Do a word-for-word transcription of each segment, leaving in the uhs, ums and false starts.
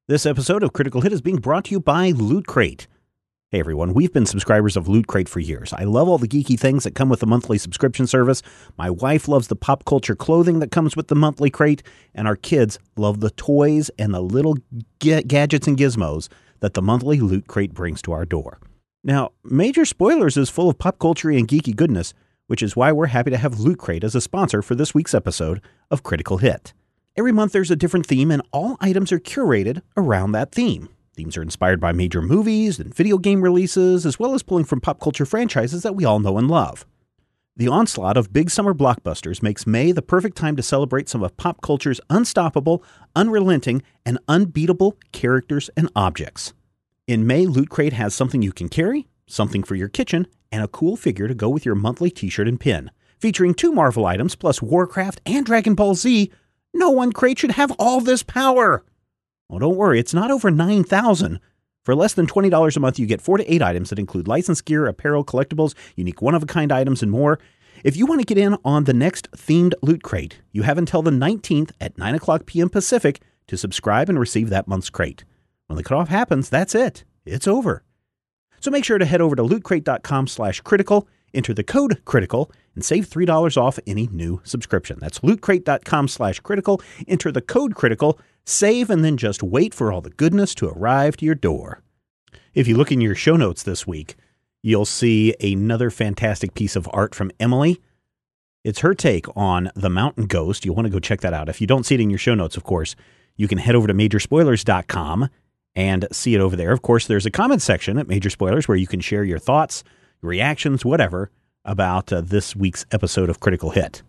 This episode of Critical Hit is being brought to you by Loot Crate. Hey everyone, we've been subscribers of Loot Crate for years. I love all the geeky things that come with the monthly subscription service. My wife loves the pop culture clothing that comes with the monthly crate, and our kids love the toys and the little ga- gadgets and gizmos that the monthly Loot Crate brings to our door. Now, Major Spoilers is full of pop culture and geeky goodness, which is why we're happy to have Loot Crate as a sponsor for this week's episode of Critical Hit. Every month there's a different theme, and all items are curated around that theme. Themes are inspired by major movies and video game releases, as well as pulling from pop culture franchises that we all know and love. The onslaught of big summer blockbusters makes May the perfect time to celebrate some of pop culture's unstoppable, unrelenting, and unbeatable characters and objects. In May, Loot Crate has something you can carry, something for your kitchen, and a cool figure to go with your monthly t-shirt and pin. Featuring two Marvel items plus Warcraft and Dragon Ball Z, no one crate should have all this power. Oh, don't worry, it's not over nine thousand. For less than twenty dollars a month, you get four to eight items that include licensed gear, apparel, collectibles, unique one-of-a-kind items, and more. If you want to get in on the next themed Loot Crate, you have until the nineteenth at nine o'clock p.m. Pacific to subscribe and receive that month's crate. When the cutoff happens, that's it. It's over. So make sure to head over to lootcrate.com slash critical, enter the code critical, and save three dollars off any new subscription. That's lootcrate.com slash critical, enter the code critical, save, and then just wait for all the goodness to arrive to your door. If you look in your show notes this week, you'll see another fantastic piece of art from Emily. It's her take on The Mountain Ghost. You'll want to go check that out. If you don't see it in your show notes, of course, you can head over to major spoilers dot com and see it over there. Of course, there's a comment section at Major Spoilers where you can share your thoughts, reactions, whatever, about uh, this week's episode of Critical Hit.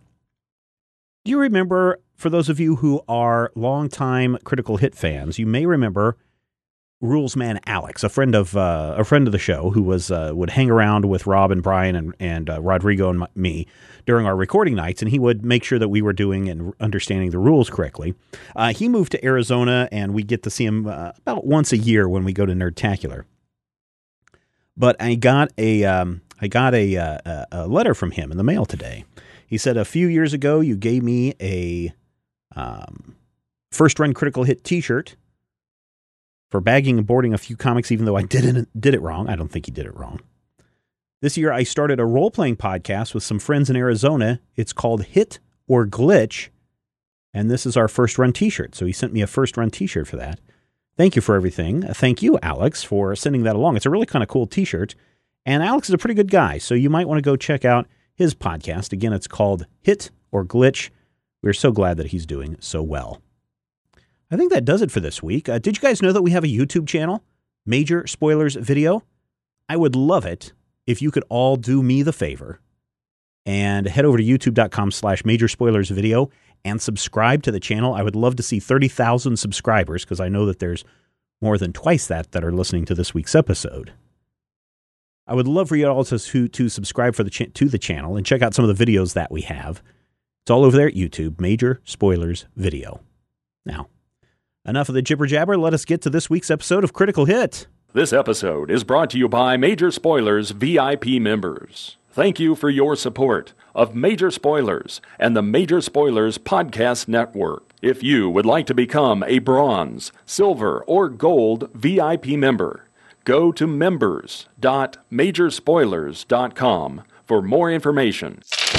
Do you remember, for those of you who are longtime Critical Hit fans, you may remember Rules Man Alex, a friend of uh, a friend of the show who was uh, would hang around with Rob and Brian and, and uh, Rodrigo and me during our recording nights, and he would make sure that we were doing and understanding the rules correctly. Uh, he moved to Arizona, and we get to see him uh, about once a year when we go to Nerdtacular. But I got a um, I got a, uh, a letter from him in the mail today. He said, a few years ago, you gave me a um, first run Critical Hit t-shirt for bagging and boarding a few comics, even though I didn't did it wrong. I don't think he did it wrong. This year, I started a role-playing podcast with some friends in Arizona. It's called Hit or Glitch, and this is our first run t-shirt. So he sent me a first run t-shirt for that. Thank you for everything. Thank you, Alex, for sending that along. It's a really kind of cool t-shirt. And Alex is a pretty good guy, so you might want to go check out his podcast. Again, it's called Hit or Glitch. We're so glad that he's doing so well. I think that does it for this week. Uh, did you guys know that we have a YouTube channel, Major Spoilers Video? I would love it if you could all do me the favor and head over to youtube.com slash Major Spoilers Video and subscribe to the channel. I would love to see thirty thousand subscribers, because I know that there's more than twice that that are listening to this week's episode. I would love for you also to, to subscribe for the ch- to the channel and check out some of the videos that we have. It's all over there at YouTube, Major Spoilers Video. Now, enough of the jibber jabber. Let us get to this week's episode of Critical Hit. This episode is brought to you by Major Spoilers V I P members. Thank you for your support of Major Spoilers and the Major Spoilers Podcast Network. If you would like to become a bronze, silver, or gold V I P member, go to members dot major spoilers dot com for more information.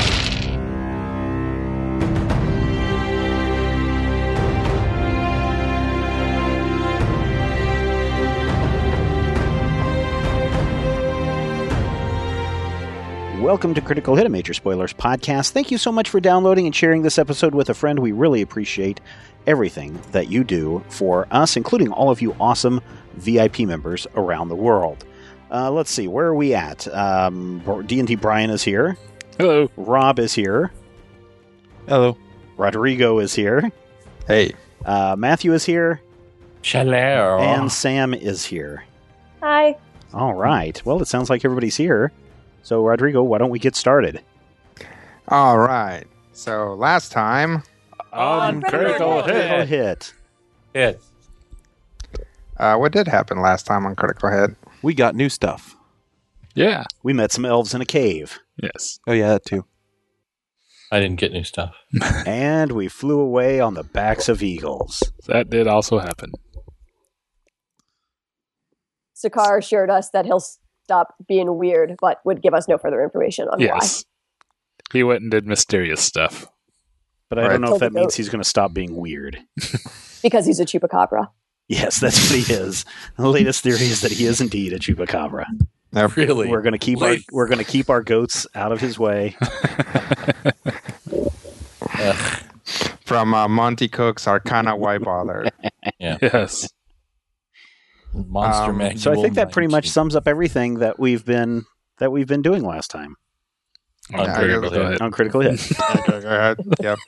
Welcome to Critical Hit, a Major Spoilers podcast. Thank you so much for downloading and sharing this episode with a friend. We really appreciate everything that you do for us, including all of you awesome V I P members around the world. Uh, let's see, where are we at? Um, D and D Brian is here. Hello. Rob is here. Hello. Rodrigo is here. Hey. Uh, Matthew is here. Hello. And Sam is here. Hi. All right. Well, it sounds like everybody's here. So, Rodrigo, why don't we get started? All right. So, last time... On Critical Hit. Critical Hit. Hit. Uh, what did happen last time on Critical Hit? We got new stuff. Yeah. We met some elves in a cave. Yes. Oh, yeah, that too. I didn't get new stuff. And we flew away on the backs of eagles. That did also happen. Sakar assured us that he'll stop being weird, but would give us no further information on Yes. He went and did mysterious stuff. But I Right. don't know if that Told the means goat. he's going to stop being weird. why. Because he's a chupacabra. Yes, that's what he is. The latest theory is that he is indeed a chupacabra. Yep. Really? We're going to keep our Wait. we're going to keep our goats out of his way. Ugh. From uh, Monty Cook's Arcana Why Bother. Yes. Monster Um, Manual So I think that pretty much nineteen. sums up everything that we've been that we've been doing last time On Yeah, I Critical guess- Hit. on Critical Hit. Okay, go ahead. Yep.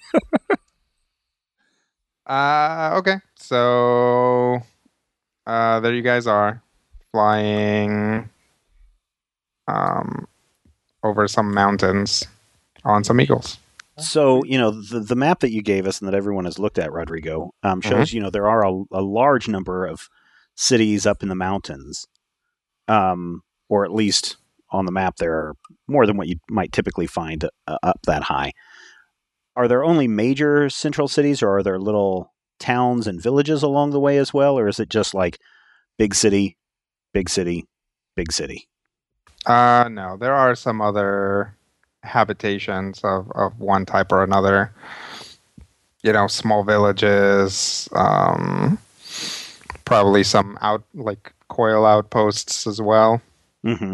Uh, okay. So, uh, there you guys are, flying um, over some mountains on some eagles. So, you know, the, the map that you gave us and that everyone has looked at, Rodrigo, um, shows, you know, there are a, a large number of cities up in the mountains, um, or at least on the map there are more than what you might typically find uh, up that high. Are there only major central cities, or are there little towns and villages along the way as well, or is it just like big city, big city, big city? Uh, no, there are some other habitations of, of one type or another. You know, small villages, um, probably some out like coil outposts as well. Mm-hmm.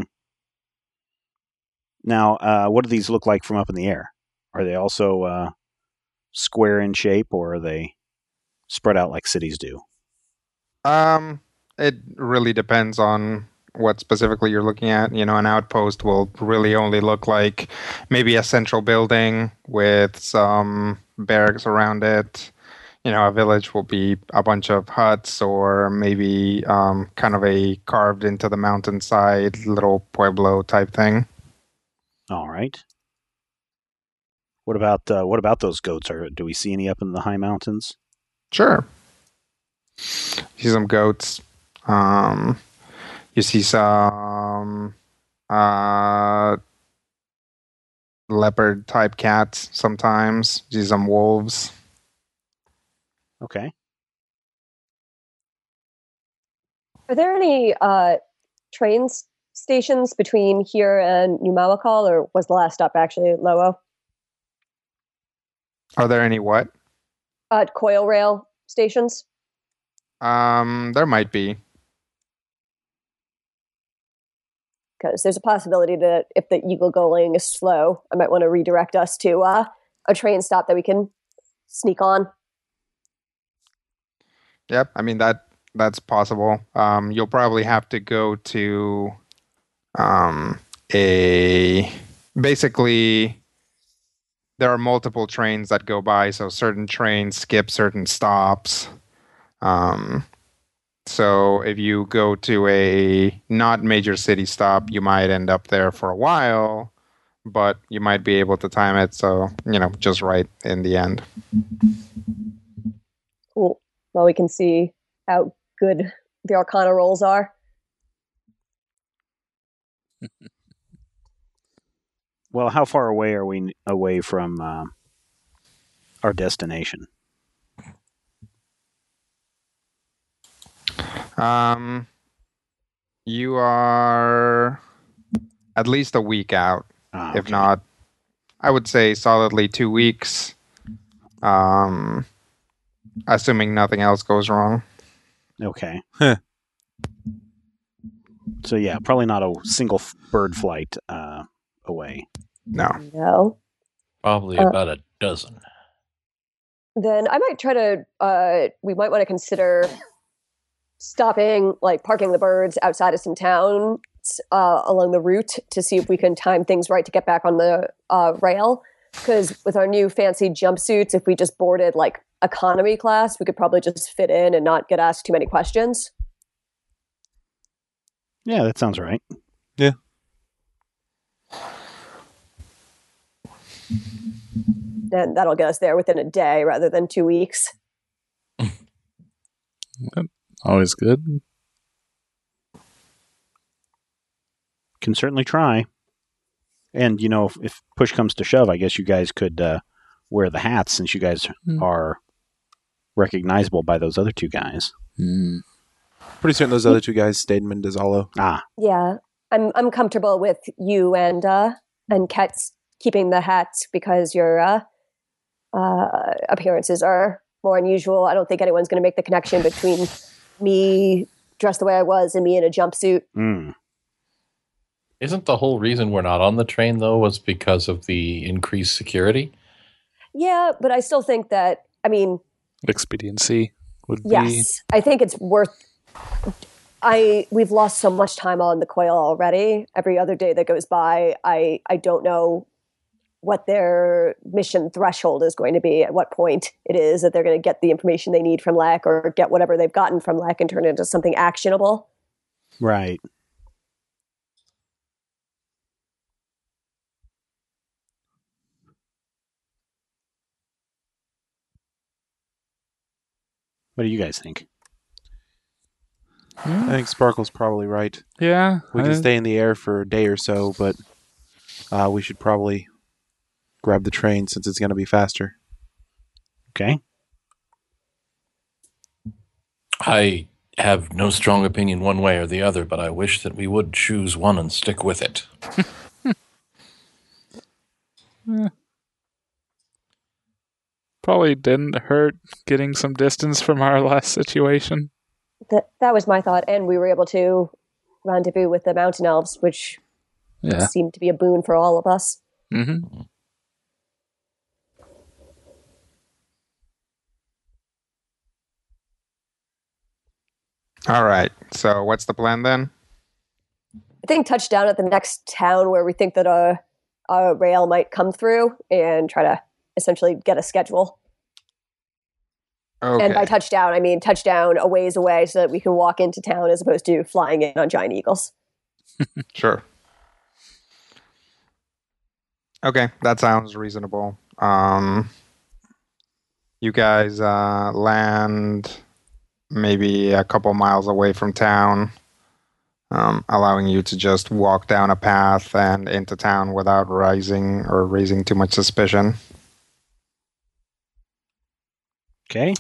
Now, uh, what do these look like from up in the air? Are they also uh, square in shape, or are they spread out like cities do? Um, it really depends on what specifically you're looking at. You know, an outpost will really only look like maybe a central building with some barracks around it. You know, a village will be a bunch of huts, or maybe um, kind of a carved into the mountainside little pueblo type thing. All right. What about uh, what about those goats? Are do we see any up in the high mountains? Sure. See some goats. Um, you see some uh, leopard type cats sometimes. You see some wolves. Okay. Are there any uh, train s- stations between here and New Malakal, or was the last stop actually Lowo? Are there any what? Uh, coil rail stations? Um, there might be. Because there's a possibility that if the Eagle Going is slow, I might want to redirect us to uh, a train stop that we can sneak on. Yep. I mean that that's possible. Um, you'll probably have to go to um, a basically. There are multiple trains that go by, so certain trains skip certain stops. Um, so if you go to a not major city stop, you might end up there for a while, but you might be able to time it so, you know, just right in the end. Cool. Well, we can see how good the Arcana rolls are. Well, how far away are we n- away from uh, our destination? Um, you are at least a week out, Ah, if okay. not, I would say solidly two weeks. Um, assuming nothing else goes wrong. Okay. Huh. So yeah, probably not a single f- bird flight uh, away. No. No. Probably Uh, about a dozen. Then I might try to, uh, we might want to consider stopping, like parking the birds outside of some towns uh, along the route to see if we can time things right to get back on the uh, rail. Because with our new fancy jumpsuits, if we just boarded like economy class, we could probably just fit in and not get asked too many questions. Yeah, that sounds right. And that'll get us there within a day rather than two weeks. Always good. Can certainly try. And you know, if, if push comes to shove, I guess you guys could uh, wear the hats since you guys Hmm. are recognizable by those other two guys. Mm. Pretty certain those other two guys stayed in Mendizalo. Ah, Yeah, I'm I'm comfortable with you and uh, and Ket's keeping the hats because your uh, uh, appearances are more unusual. I don't think anyone's going to make the connection between me dressed the way I was and me in a jumpsuit. mm. Isn't the whole reason we're not on the train, though, was because of the increased security? Yeah, but I still think that, I mean, Expediency would be. yes, I think it's worth. I we've lost so much time on the coil already. Every other day that goes by, I I don't know what their mission threshold is going to be. At what point it is that they're going to get the information they need from L E C or get whatever they've gotten from L E C and turn it into something actionable. Right. What do you guys think? I think Sparkle's probably right. Yeah. We can I- stay in the air for a day or so, but uh, we should probably grab the train since it's going to be faster. Okay. I have no strong opinion one way or the other, but I wish that we would choose one and stick with it. Probably didn't hurt getting some distance from our last situation. That that was my thought, and we were able to rendezvous with the mountain elves, which Yeah. seemed to be a boon for all of us. Mm-hmm. All right. So what's the plan then? I think touchdown at the next town where we think that a, a rail might come through and try to essentially get a schedule. Okay. And by touchdown, I mean touchdown a ways away so that we can walk into town as opposed to flying in on giant eagles. Sure. Okay, that sounds reasonable. Um, you guys uh, land maybe a couple miles away from town, um, allowing you to just walk down a path and into town without rising or raising too much suspicion. Okay.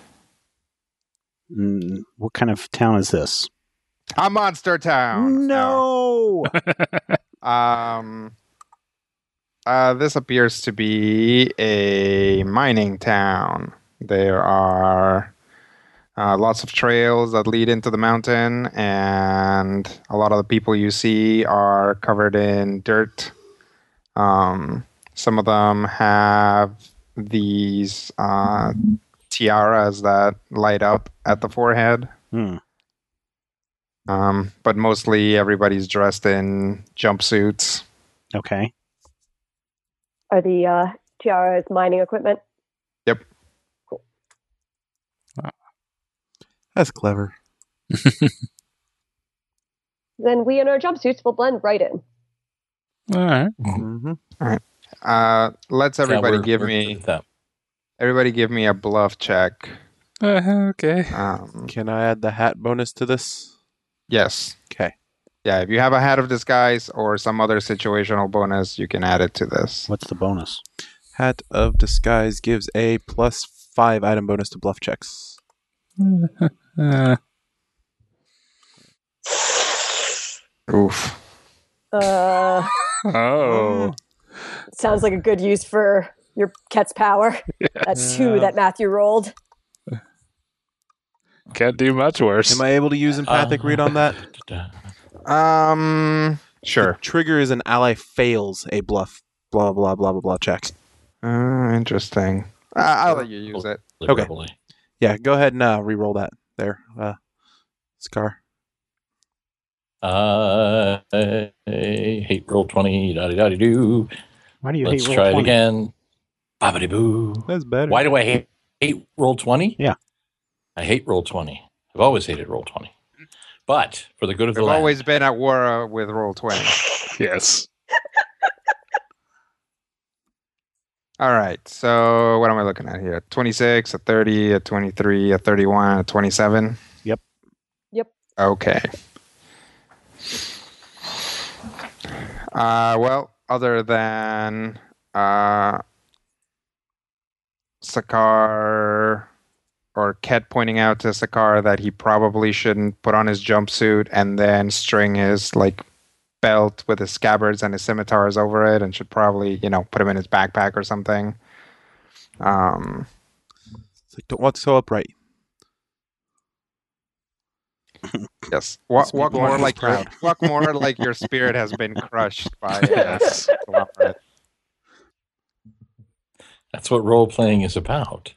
Mm, what kind of town is this? A monster town. No. Um, uh, this appears to be a mining town. There are uh, lots of trails that lead into the mountain, and a lot of the people you see are covered in dirt. Um, some of them have these uh, tiaras that light up at the forehead. Hmm. Um, but mostly everybody's dressed in jumpsuits. Okay. Are the uh, tiaras mining equipment? Yep. That's clever. Then we in our jumpsuits will blend right in. All right. Mm-hmm. Uh, let's everybody Yeah, we're- give we're me good at that. everybody give me a bluff check. Uh, okay. Um, Can I add the hat bonus to this? yes. Okay. Yeah, if you have a hat of disguise or some other situational bonus, you can add it to this. What's the bonus? Hat of disguise gives a plus five item bonus to bluff checks. Uh, Oof. Uh, oh. sounds like a good use for your Ket's power. That's two Yeah. that Matthew rolled. Can't do much worse. Am I able to use empathic Uh, read on that? Um, sure. The trigger is an ally fails a bluff. Blah blah blah blah blah check. Uh, interesting. Uh, I'll let you use it. Okay. Liberally. Yeah, go ahead and uh, re-roll that there, uh, Scar. Uh, I hate roll twenty. Da da da do. Why do you Let's hate roll try twenty? it again. Bobbity boo. That's better. Why do I hate, hate roll twenty? Yeah. I hate roll twenty. I've always hated roll twenty. But for the good of the We've land, always been at war uh, with roll twenty. Yes. All right. So what am I looking at here? twenty-six, a thirty, a twenty-three, a thirty-one, a twenty-seven? Yep. Yep. Okay. Uh, well, other than uh, Sakar or or Ket pointing out to Sakar that he probably shouldn't put on his jumpsuit and then string his like belt with his scabbards and his scimitars over it, and should probably, you know, put him in his backpack or something. Um, It's like, don't walk so upright. yes, walk, Speak walk more more is like your, proud. walk more like your spirit has been crushed by. Uh, Yes. conglomerate. That's what role playing is about.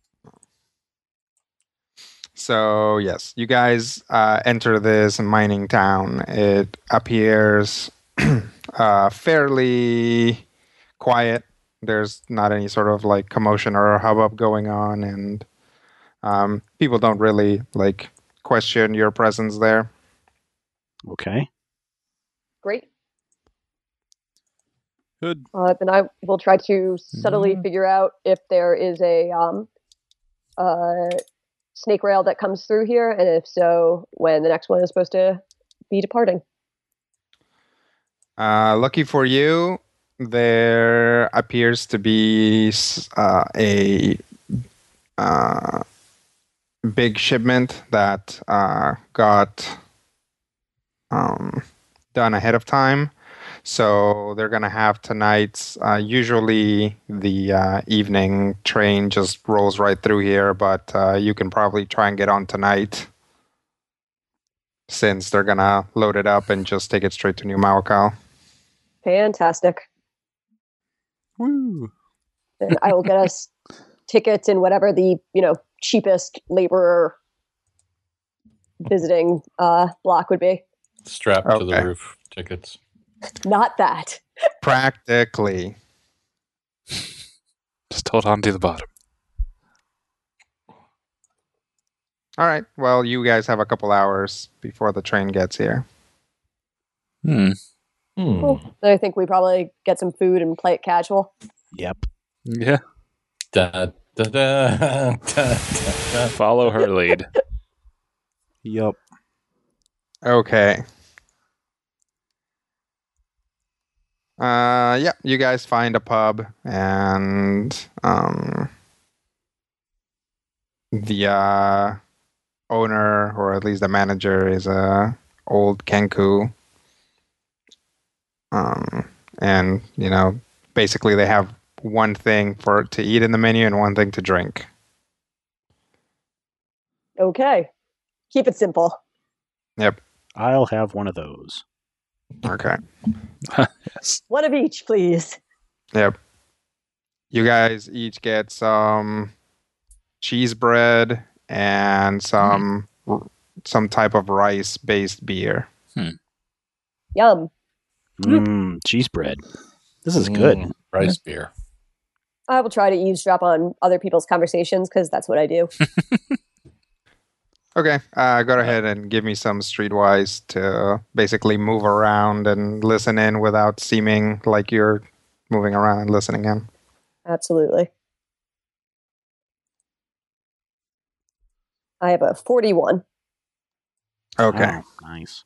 So yes, you guys uh, enter this mining town. It appears uh, fairly quiet. There's not any sort of like commotion or hubbub going on, and um, people don't really like question your presence there. Okay. Great. Good. Uh, then I will try to subtly Mm. figure out if there is a um, uh, snake rail that comes through here, and if so, when the next one is supposed to be departing. Uh, lucky for you, there appears to be s- uh, a uh, big shipment that uh, got um, done ahead of time. So they're going to have tonight's. Uh, usually, the uh, evening train just rolls right through here, but uh, you can probably try and get on tonight, since they're going to load it up and just take it straight to New Mawakal. Fantastic. Woo. Then I will get us tickets in whatever the you know cheapest laborer visiting uh, block would be. Strapped to the Okay. roof tickets. Not that. Practically. Just hold on to the bottom. All right. Well, you guys have a couple hours before the train gets here. Hmm. Hmm. Cool. Then I think we probably get some food and play it casual. Yep. Yeah. Da, da, da, da, da, da. Follow her lead. Yup. Okay. Uh, yeah, you guys find a pub, and um, the uh, owner, or at least the manager, is a old Kenku. Um, and you know, basically they have one thing for to eat in the menu and one thing to drink. Okay. Keep it simple. Yep. I'll have one of those. Okay. Yes. One of each, please. Yep. You guys each get some cheese bread and some some type of rice based beer. Yum. Mmm, cheese bread. This is good. Mm, rice beer. I will try to eavesdrop on other people's conversations because that's what I do. Okay, uh, go ahead and give me some streetwise to basically move around and listen in without seeming like you're moving around and listening in. Absolutely. I have a forty-one. Okay. Oh, nice.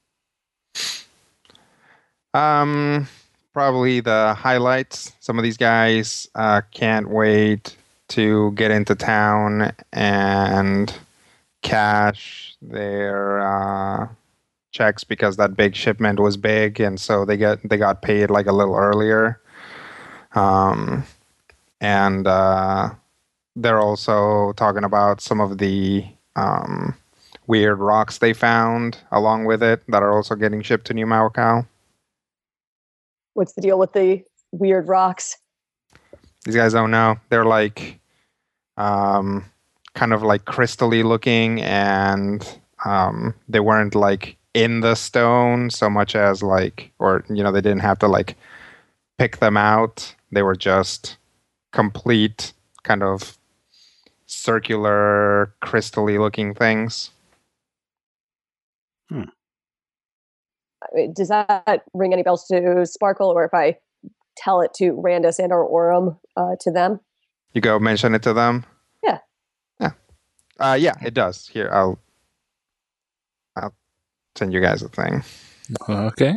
Um, probably the highlights. Some of these guys uh, can't wait to get into town and cash their uh, checks because that big shipment was big, and so they get they got paid like a little earlier. Um, and uh, they're also talking about some of the um, weird rocks they found along with it that are also getting shipped to New Mawakal. What's the deal with the weird rocks? These guys don't know. They're like um, kind of like crystally looking, and um, they weren't like in the stone so much as like, or you know, they didn't have to like pick them out. They were just complete kind of circular, crystally looking things. I mean, does that ring any bells to Sparkle, or if I tell it to Randus and or Orem uh, to them? You go mention it to them. Yeah. Yeah. Uh, yeah, it does. Here, I'll I'll send you guys a thing. Okay.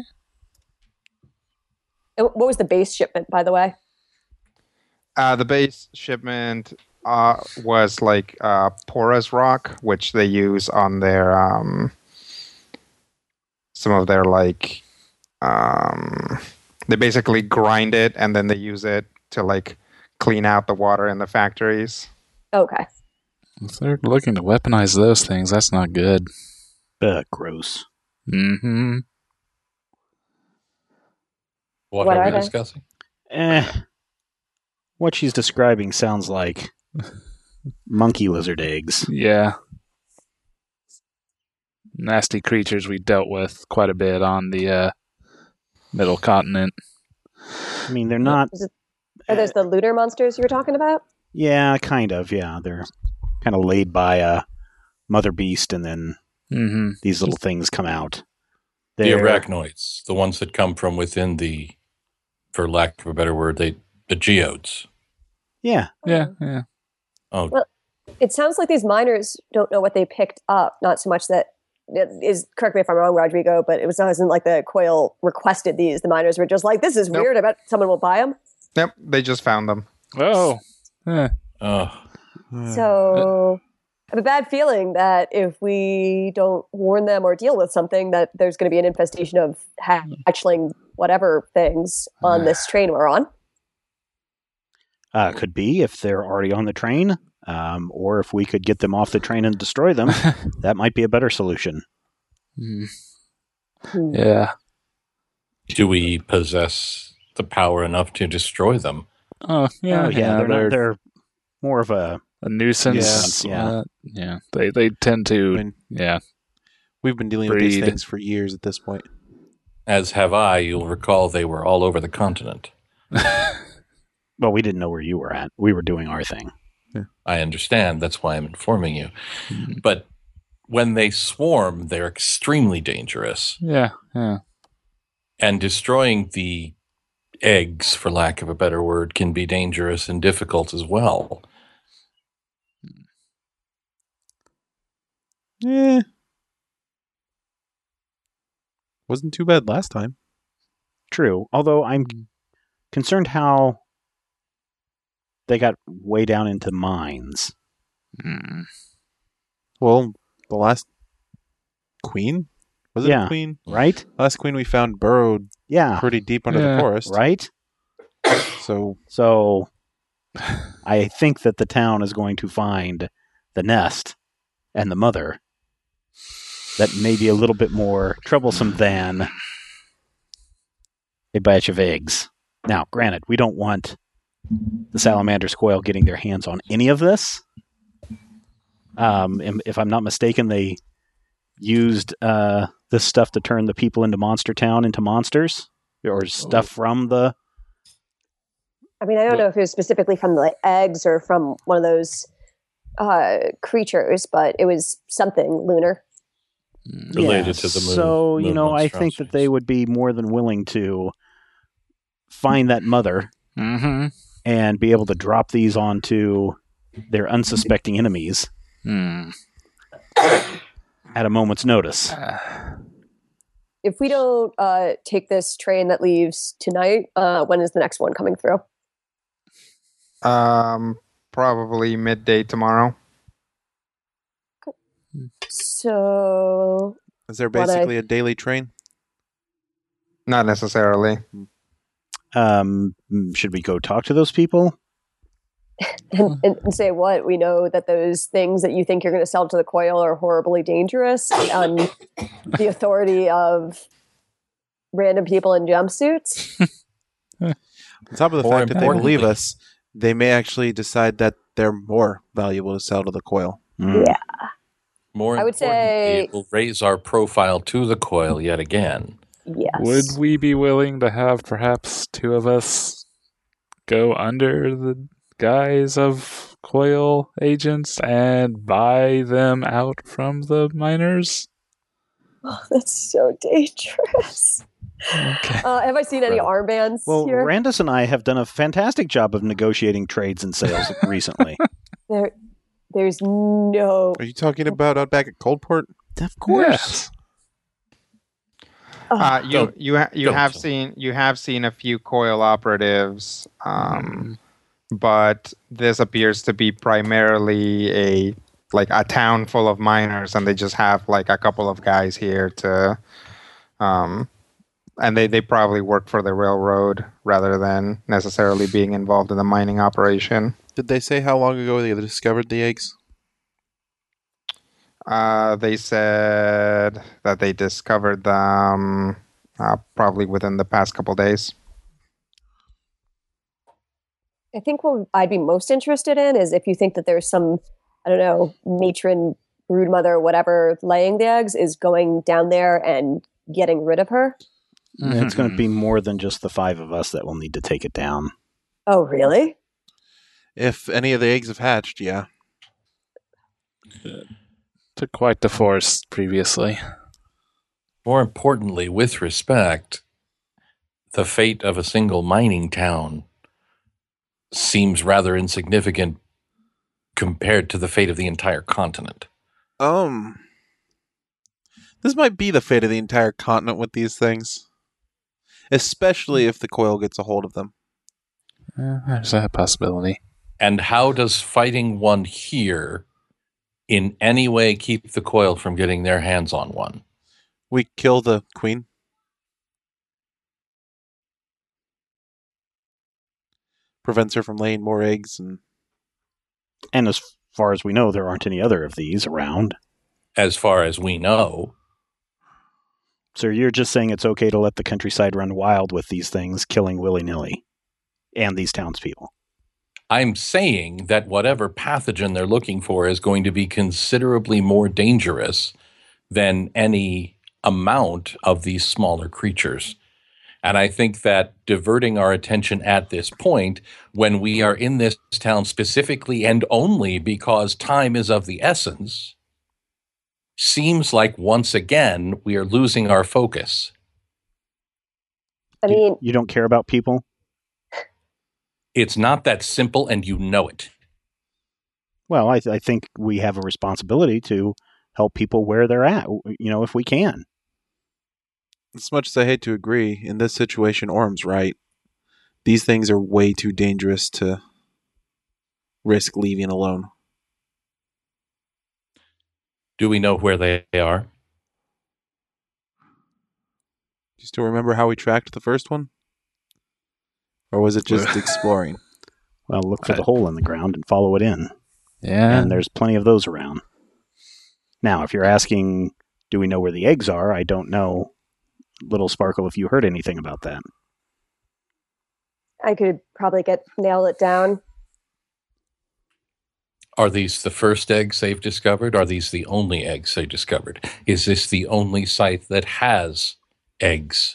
And what was the base shipment, by the way? Uh, the base shipment uh, was like uh, porous rock, which they use on their um, some of their like um, they basically grind it and then they use it to like clean out the water in the factories. Okay. If they're looking to weaponize those things, that's not good. Ugh, gross. Mm-hmm. What, What are, are we they? discussing? Eh. What she's describing sounds like monkey lizard eggs. Yeah. Nasty creatures we dealt with quite a bit on the uh, middle continent. I mean, they're not. Is it, are those the looter monsters you were talking about? Yeah, kind of. Yeah, they're kind of laid by a mother beast, and then Mm-hmm. these little things come out. The They're- arachnoids, the ones that come from within the, for lack of a better word, they the geodes. Yeah. Yeah, yeah. Oh, Well, it sounds like these miners don't know what they picked up. Not so much that it is. Correct me if I'm wrong, Rodrigo, but it was not like the Coil requested these. The miners were just like, "This is Nope. weird. I bet someone will buy them." Yep, they just found them. Oh. Eh. oh, So I have a bad feeling that if we don't warn them or deal with something, that there's going to be an infestation of hatchling whatever things on this train we're on. Uh, could be if they're already on the train, um, or if we could get them off the train and destroy them. That might be a better solution. Mm. Hmm. Yeah. do we possess the power enough to destroy them? Oh, yeah. oh, yeah, they're, they're not, they're more of a a nuisance. Yeah, yeah. Uh, yeah. They they tend to. I mean, yeah. we've been dealing with these Breed. things for years at this point. As have I. You'll recall they were all over the continent. well, we didn't know where you were at. We were doing our thing. I understand. That's why I'm informing you. But when they swarm, they're extremely dangerous. Yeah. Yeah. And destroying the eggs, for lack of a better word, can be dangerous and difficult as well. Yeah. Wasn't too bad last time. True. Although I'm concerned how they got way down into mines. Mm. Well, the last queen? Was it Yeah. a queen? Right? Last queen we found burrowed Yeah. pretty deep under Yeah. the forest. Right? So, So I think that the town is going to find the nest and the mother that may be a little bit more troublesome than a batch of eggs. Now, granted, we don't want the Salamander Coil getting their hands on any of this. Um, and if I'm not mistaken, they used uh, this stuff to turn the people into Monster Town into monsters, or stuff from the. I mean, I don't know if it was specifically from the eggs or from one of those uh, creatures, but it was something lunar. Related to the moon- So, you moon know, I think that monstrosities. they would be more than willing to find that mother Mm-hmm. and be able to drop these onto their unsuspecting enemies Mm. at a moment's notice. If we don't uh, take this train that leaves tonight, uh, when is the next one coming through? Um, probably midday tomorrow. So is there What I- basically a daily train? Not necessarily. Um, should we go talk to those people? and, and, and say what? We know that those things that you think you're going to sell to the Coil are horribly dangerous on the authority of random people in jumpsuits. On top of the More fact that they importantly- believe us, they may actually decide that they're more valuable to sell to the Coil. Mm. Yeah. More I would importantly, say- it will raise our profile to the Coil yet again. Yes. Would we be willing to have perhaps two of us go under the guise of Coil agents and buy them out from the miners? Oh, that's so dangerous. Okay. Uh, have I seen any armbands Well, here? Randus and I have done a fantastic job of negotiating trades and sales recently. there, there's no. Are you talking about out back at Coldport? Of course. Yes. Uh, you Don't- you ha- you don't have tell. seen you have seen a few Coil operatives um, but this appears to be primarily a like a town full of miners, and they just have like a couple of guys here to, um, and they they probably work for the railroad rather than necessarily being involved in the mining operation. Did they say how long ago they discovered the eggs? Uh, they said that they discovered them uh, probably within the past couple days. I think what I'd be most interested in is if you think that there's some, I don't know, matron, brood mother, whatever, laying the eggs, is going down there and getting rid of her. Mm-hmm. It's going to be more than just the five of us that will need to take it down. Oh, really? If any of the eggs have hatched, yeah. Took quite the force previously. More importantly, with respect, the fate of a single mining town seems rather insignificant compared to the fate of the entire continent. Um, this might be the fate of the entire continent with these things, especially if the coil gets a hold of them. Uh, there's a possibility. And how does fighting one here in any way keep the coil from getting their hands on one? We kill the queen. Prevents her from laying more eggs. And and as far as we know, there aren't any other of these around. As far as we know. So you're just saying it's okay to let the countryside run wild with these things, killing willy-nilly, and these townspeople? I'm saying that whatever pathogen they're looking for is going to be considerably more dangerous than any amount of these smaller creatures. And I think that diverting our attention at this point, when we are in this town specifically and only because time is of the essence, seems like once again we are losing our focus. I mean, you, you don't care about people? It's not that simple, and you know it. Well, I, th- I think we have a responsibility to help people where they're at, you know, if we can. As much as I hate to agree, in this situation, Orm's right. These things are way too dangerous to risk leaving alone. Do we know where they are? Do you still remember how we tracked the first one? Or was it just exploring? Well, look for the hole in the ground and follow it in. Yeah. And there's plenty of those around. Now, if you're asking, do we know where the eggs are? I don't know. Little Sparkle, if you heard anything about that. I could probably get nail it down. Are these the first eggs they've discovered? Are these the only eggs they discovered? Is this the only site that has eggs?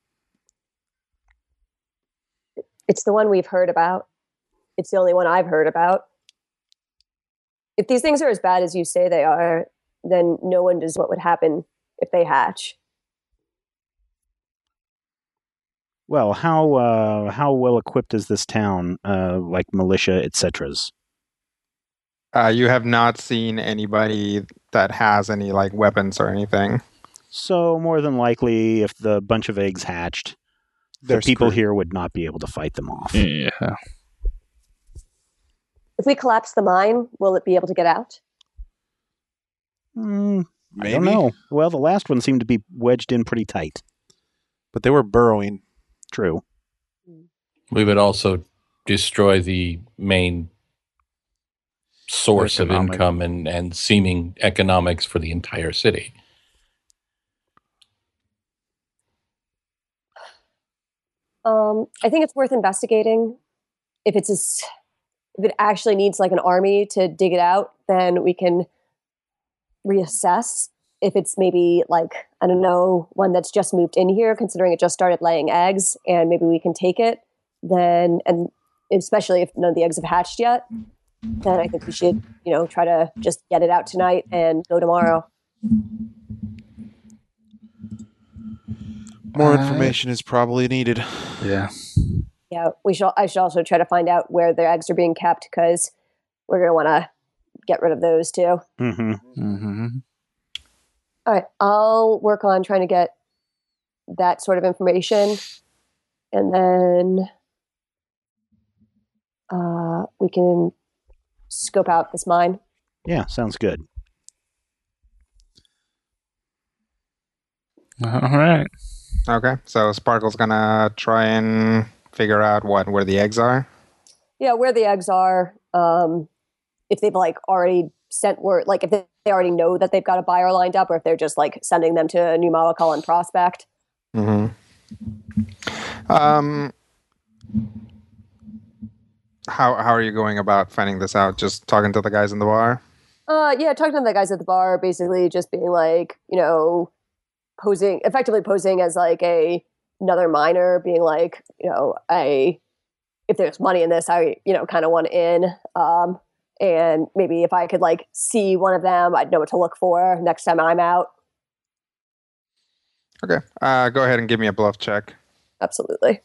It's the one we've heard about. It's the only one I've heard about. If these things are as bad as you say they are, then no one knows what would happen if they hatch. Well, how uh, how well equipped is this town, uh, like militia, et cetera's? Uh, you have not seen anybody that has any like weapons or anything. So more than likely, if the bunch of eggs hatched, They're the people screwed. here would not be able to fight them off. Yeah. If we collapse the mine, will it be able to get out? Mm, Maybe. I don't know. Well, the last one seemed to be wedged in pretty tight. But they were burrowing. True. We would also destroy the main source of Economic. income and, and seeming economics for the entire city. Um, I think it's worth investigating. If it's a s if it actually needs like an army to dig it out, then we can reassess. If it's maybe like, I don't know, one that's just moved in here, considering it just started laying eggs, and maybe we can take it, then, and especially if none of the eggs have hatched yet, then I think we should, you know, try to just get it out tonight and go tomorrow. More Uh, information is probably needed. Yeah. Yeah, we should. I should also try to find out where their eggs are being kept, because we're going to want to get rid of those too. Mm-hmm. Mm-hmm. All right, I'll work on trying to get that sort of information, and then uh, we can scope out this mine. Yeah, sounds good. All right. Okay, so Sparkle's gonna try and figure out what where the eggs are. Yeah, where the eggs are. Um, if they've like already sent word, like if they already know that they've got a buyer lined up, or if they're just like sending them to a New Mawakal and Prospect. Mm-hmm. Um, how how are you going about finding this out? Just talking to the guys in the bar? Uh, yeah, talking to the guys at the bar, basically just being like, you know, posing, effectively posing as like a another miner, being like, you know, I if there's money in this, I you know kind of want in. Um, and maybe if I could like see one of them, I'd know what to look for next time I'm out. Okay, uh, go ahead and give me a bluff check. Absolutely.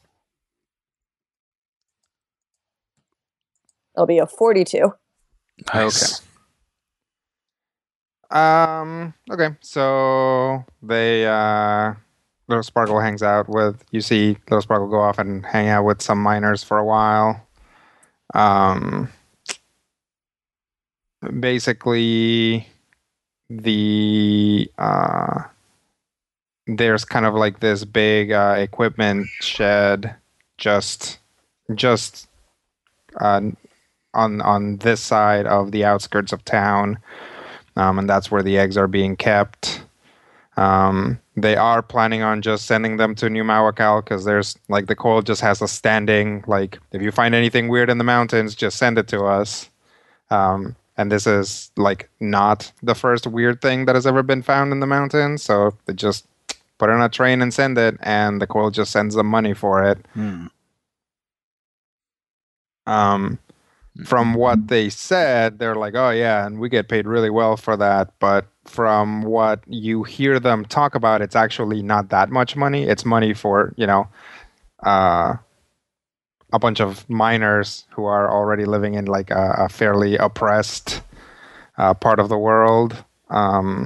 It'll be a forty-two. Nice. Okay. Um. Okay. So they, uh, Little Sparkle hangs out with. You see Little Sparkle go off and hang out with some miners for a while. Um. Basically, the uh, there's kind of like this big uh, equipment shed, just, just, uh, on on this side of the outskirts of town. Um, and that's where the eggs are being kept. Um, they are planning on just sending them to New Mawakal because there's like the coil just has a standing like if you find anything weird in the mountains, just send it to us. Um, and this is like not the first weird thing that has ever been found in the mountains, so they just put it on a train and send it, and the coil just sends them money for it. Hmm. Um. From what they said, they're like, oh, yeah, and we get paid really well for that. But from what you hear them talk about, it's actually not that much money. It's money for, you know, uh, a bunch of miners who are already living in like a, a fairly oppressed uh, part of the world. Um,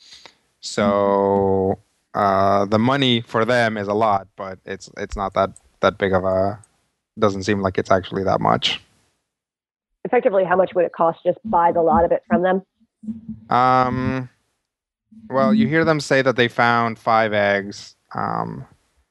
so uh, the money for them is a lot, but it's it's not that, that big of a, doesn't seem like it's actually that much. Effectively, how much would it cost to just buy the lot of it from them? Um, well, you hear them say that they found five eggs. Um,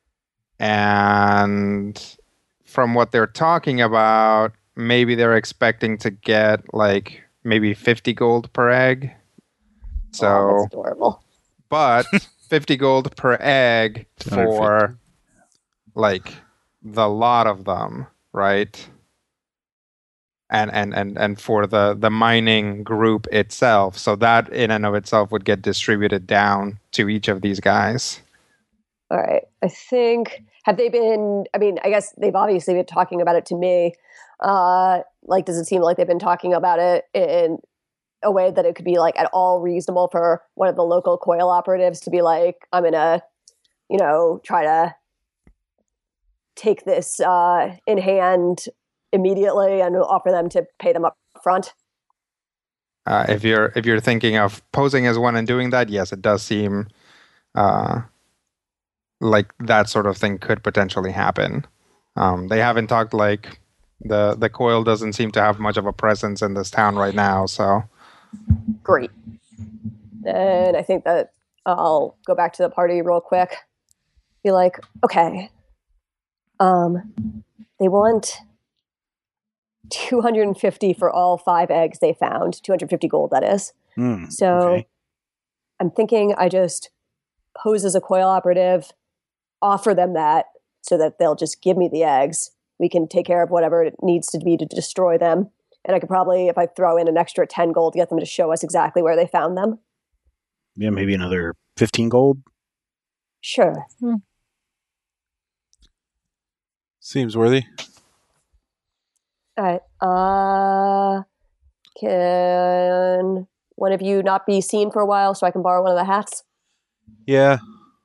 and from what they're talking about, maybe they're expecting to get like maybe fifty gold per egg. So, oh, that's adorable. But fifty gold per egg for like the lot of them, right? And, and, and, and for the, the mining group itself. So that in and of itself would get distributed down to each of these guys. All right. I think, have they been, I mean, I guess they've obviously been talking about it to me. Uh, like, does it seem like they've been talking about it in a way that it could be like at all reasonable for one of the local coil operatives to be like, I'm going to, you know, try to take this uh, in hand immediately and offer them to pay them up front? Uh, if you're if you're thinking of posing as one and doing that, yes, it does seem uh, like that sort of thing could potentially happen. Um, they haven't talked like the the coil doesn't seem to have much of a presence in this town right now. So great. And I think that I'll go back to the party real quick. Be like, okay, um, they want two hundred fifty for all five eggs they found, two hundred fifty gold, that is. Mm, so okay. I'm thinking I just pose as a coil operative, offer them that so that they'll just give me the eggs. We can take care of whatever it needs to be to destroy them. And I could probably, if I throw in an extra ten gold, get them to show us exactly where they found them. Yeah, maybe another fifteen gold. Sure. Hmm. Seems worthy. All right. Uh, can one of you not be seen for a while so I can borrow one of the hats? Yeah.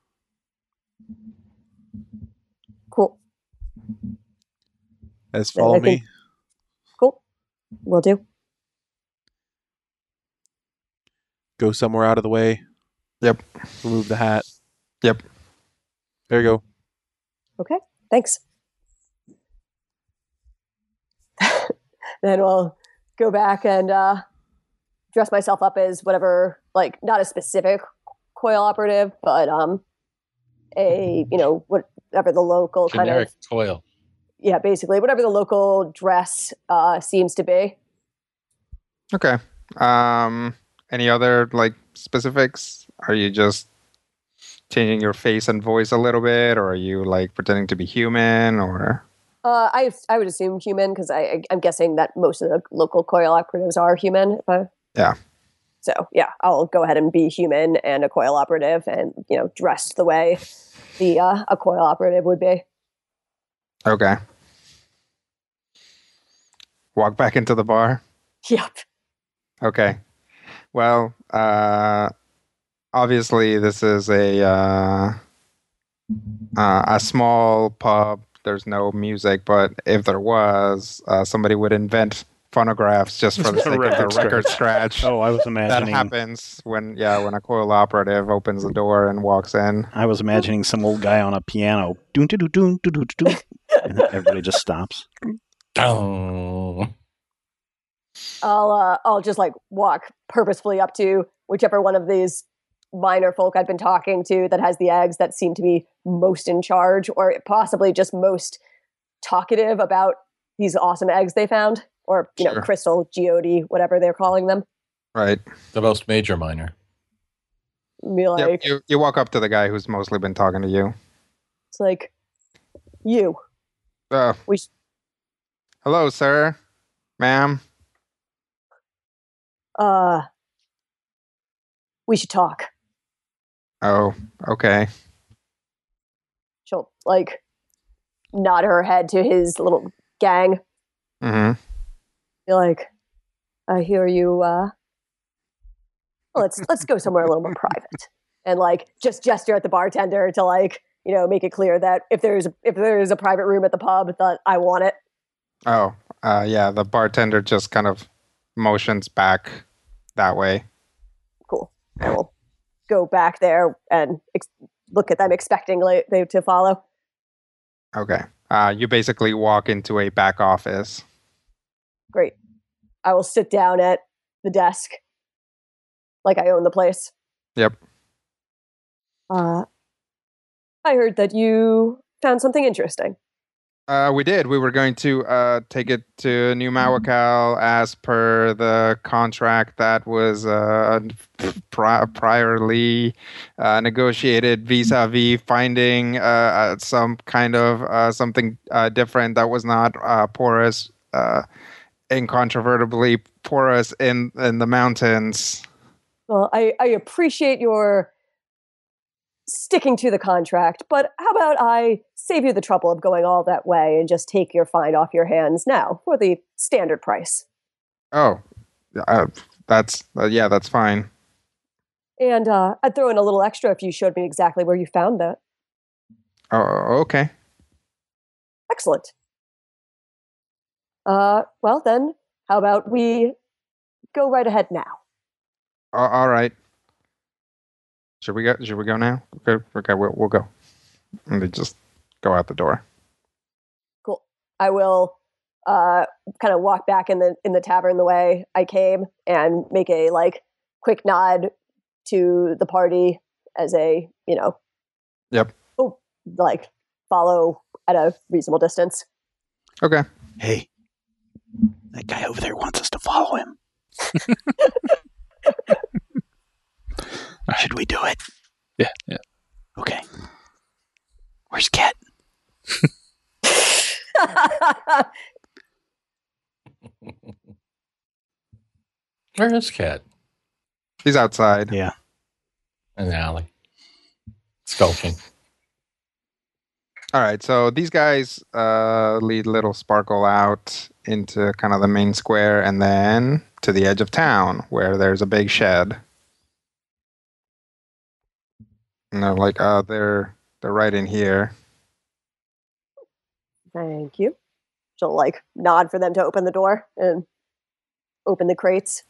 Cool. As follow think, me. Cool. Will do. Go somewhere out of the way. Yep. Remove the hat. Yep. There you go. Okay. Thanks. then we'll go back and uh, dress myself up as whatever, like not a specific Coil operative, but um, a you know whatever the local Generic kind of Coil. yeah, basically whatever the local dress uh, seems to be. Okay. Um, any other like specifics? Are you just changing your face and voice a little bit, or are you like pretending to be human, or? Uh, I I would assume human because I I'm guessing that most of the local Coil operatives are human. If I, Yeah. So yeah, I'll go ahead and be human and a Coil operative, and you know dressed the way the uh, a Coil operative would be. Okay. Walk back into the bar. Yep. Okay. Well, uh, obviously this is a uh, uh, a small pub. There's no music, but if there was, uh, somebody would invent phonographs just for the sake of Record the record scratch. Oh, I was That imagining. happens when, yeah, when a Coil operative opens the door and walks in. I was imagining some old guy on a piano. Doon, doon, doon, doon, doon, doon, and then everybody just stops. Dong. I'll uh, I'll just like walk purposefully up to whichever one of these minor folk I've been talking to that has the eggs that seem to be most in charge, or possibly just most talkative about these awesome eggs they found, or you know, Sure. crystal, geode, whatever they're calling them. Right. The most major minor. Be like, Yep. You, you walk up to the guy who's mostly been talking to you. it's like you. Uh, We sh- hello, sir. Ma'am. uh, we should talk. Oh, okay. She'll like nod her head to his little gang. Mm-hmm. Be like, I hear you. Uh, well, let's let's go somewhere a little more private, and like just gesture at the bartender to like you know make it clear that if there's if there's a private room at the pub, that I want it. Oh, uh, yeah. The bartender just kind of motions back that way. Cool. I will go back there and ex- look at them, expecting like, they to follow. Okay. Uh, you basically walk into a back office. Great. I will sit down at the desk, like I own the place. Yep. Uh, I heard that you found something interesting. Uh, we did. We were going to uh, take it to New Mawakal as per the contract that was uh, pri- priorly uh, negotiated vis-a-vis finding uh, uh, some kind of uh, something uh, different that was not uh, porous, uh, incontrovertibly porous in, in the mountains. Well, I, I appreciate your sticking to the contract, but how about I save you the trouble of going all that way and just take your find off your hands now for the standard price? Oh, uh, that's uh, yeah, that's fine. And uh, I'd throw in a little extra if you showed me exactly where you found that. Oh, okay. Excellent. Uh, well then, how about we go right ahead now? Uh, all right. Should we go? Should we go now? Okay, okay, we'll we'll go. And they just go out the door. Cool. I will uh, kind of walk back in the in the tavern the way I came and make a like quick nod to the party as a you know. Yep. Oh, like follow at a reasonable distance. Okay. Hey, that guy over there wants us to follow him. Should we do it? Yeah, yeah. Okay. Where's Ket? Where is Cat? He's outside. Yeah. In the alley. Skulking. All right. So these guys uh, lead Little Sparkle out into kind of the main square, and then to the edge of town where there's a big shed. And they're like, uh, they're they're right in here. Thank you. She'll like nod for them to open the door and open the crates.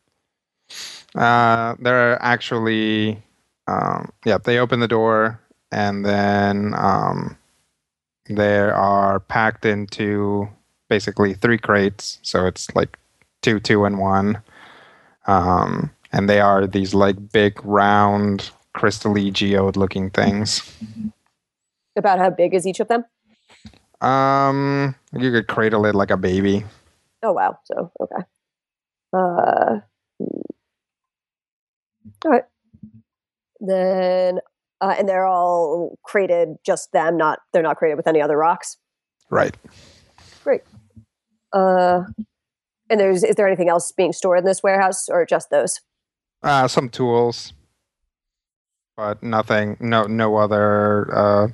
Uh, they're actually, um, yeah, they open the door, and then um, they are packed into basically three crates, so it's like two, two, and one. Um, and they are these like big, round, crystally geode-looking things. About how big is each of them? Um, you could cradle it like a baby. Oh wow! So okay. Uh, hmm. all right. Then, uh, and they're all crated, just them. Not they're not crated with any other rocks. Right. Great. Uh, and there's is there anything else being stored in this warehouse, or just those? Uh, some tools, but nothing. No, no other. Uh,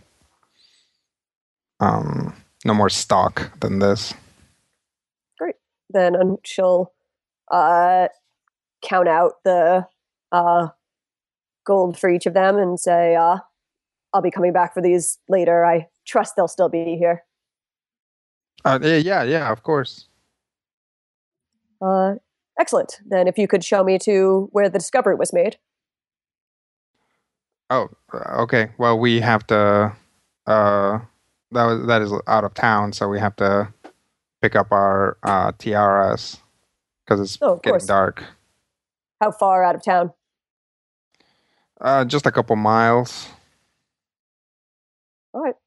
um, no more stock than this. Great. Then um, she'll uh, count out the uh, gold for each of them and say, uh, "I'll be coming back for these later. I trust they'll still be here." Uh, yeah, yeah, yeah, of course. Uh, excellent. Then, if you could show me to where the discovery was made. Oh, okay. Well, we have to. Uh, that was that is out of town, so we have to pick up our uh, T R S because it's Oh, of getting course. dark. How far out of town? Uh, just a couple miles. All right.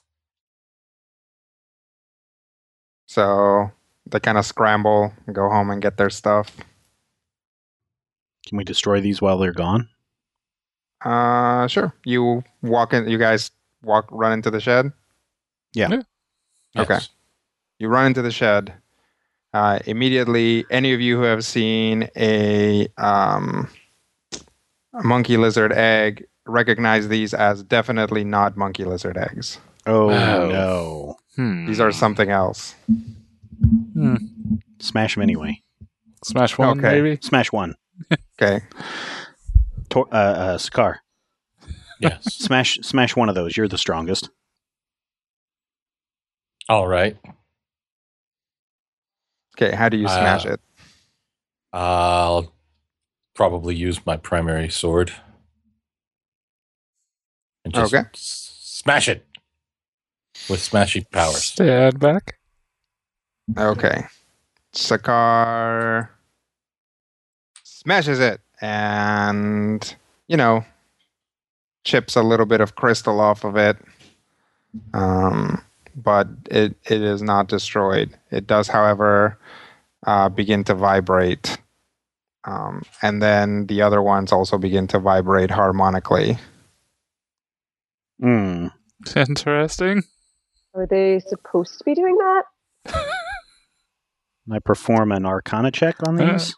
So they kind of scramble and go home and get their stuff. Can we destroy these while they're gone? Uh, sure. You walk in. You guys walk, run into the shed. Yeah. Okay. Yes. You run into the shed. Uh, immediately, any of you who have seen a, um, a monkey lizard egg recognize these as definitely not monkey lizard eggs. Oh, Oh. no. Hmm. These are something else. Hmm. Smash them anyway. Smash one, Okay. maybe? Smash one. Okay. Tor- uh, uh, Sakar, Yes. smash, smash one of those. You're the strongest. All right. Okay. How do you smash Uh, it? I'll probably use my primary sword. And just Okay. s- smash it with smashy powers. Stand back. Okay. Sakar smashes it and, you know, chips a little bit of crystal off of it. Um, but it, it is not destroyed. It does, however, uh, begin to vibrate. Um, and then the other ones also begin to vibrate harmonically. Hmm. Interesting. Are they supposed to be doing that? I perform an Arcana check on these.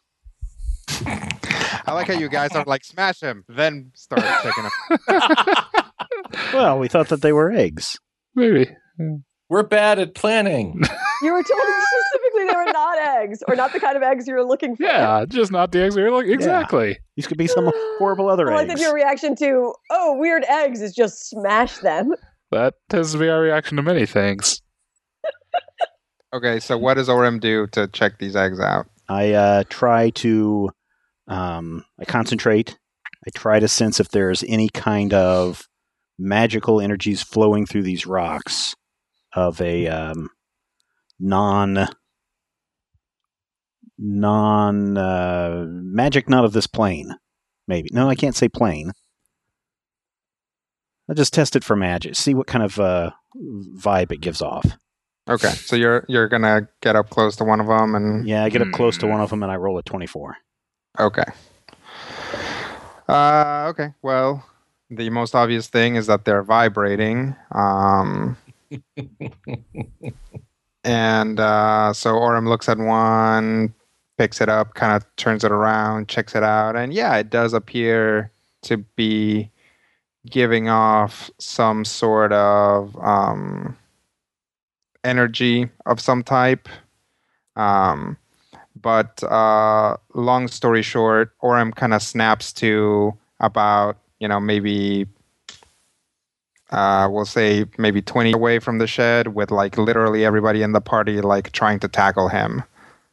I like how you guys are like, smash him, then start checking him. Well, we thought that they were eggs. Maybe. We're bad at planning. You were told specifically they were not eggs, or not the kind of eggs you were looking for. Yeah, just not the eggs we were looking. Exactly. These could be some horrible other Well, I eggs. think your reaction to, oh, weird eggs is just smash them. That tends to be our reaction to many things. Okay, so what does Orem do to check these eggs out? I uh, try to, um, I concentrate. I try to sense if there's any kind of magical energies flowing through these rocks of a um, non, non uh, magic, not of this plane. Maybe no, I can't say plane. I'll just test it for magic. See what kind of uh, vibe it gives off. Okay, so you're you're gonna get up close to one of them, and Yeah, I get up close to one of them and I roll a twenty-four. okay. Uh, okay. Well, the most obvious thing is that they're vibrating. Um, and uh, so Orem looks at one, picks it up, kind of turns it around, checks it out, and yeah, it does appear to be giving off some sort of um, energy of some type. Um, but uh, long story short, Orem kind of snaps to about, you know, maybe uh, we'll say maybe twenty away from the shed, with like literally everybody in the party like trying to tackle him.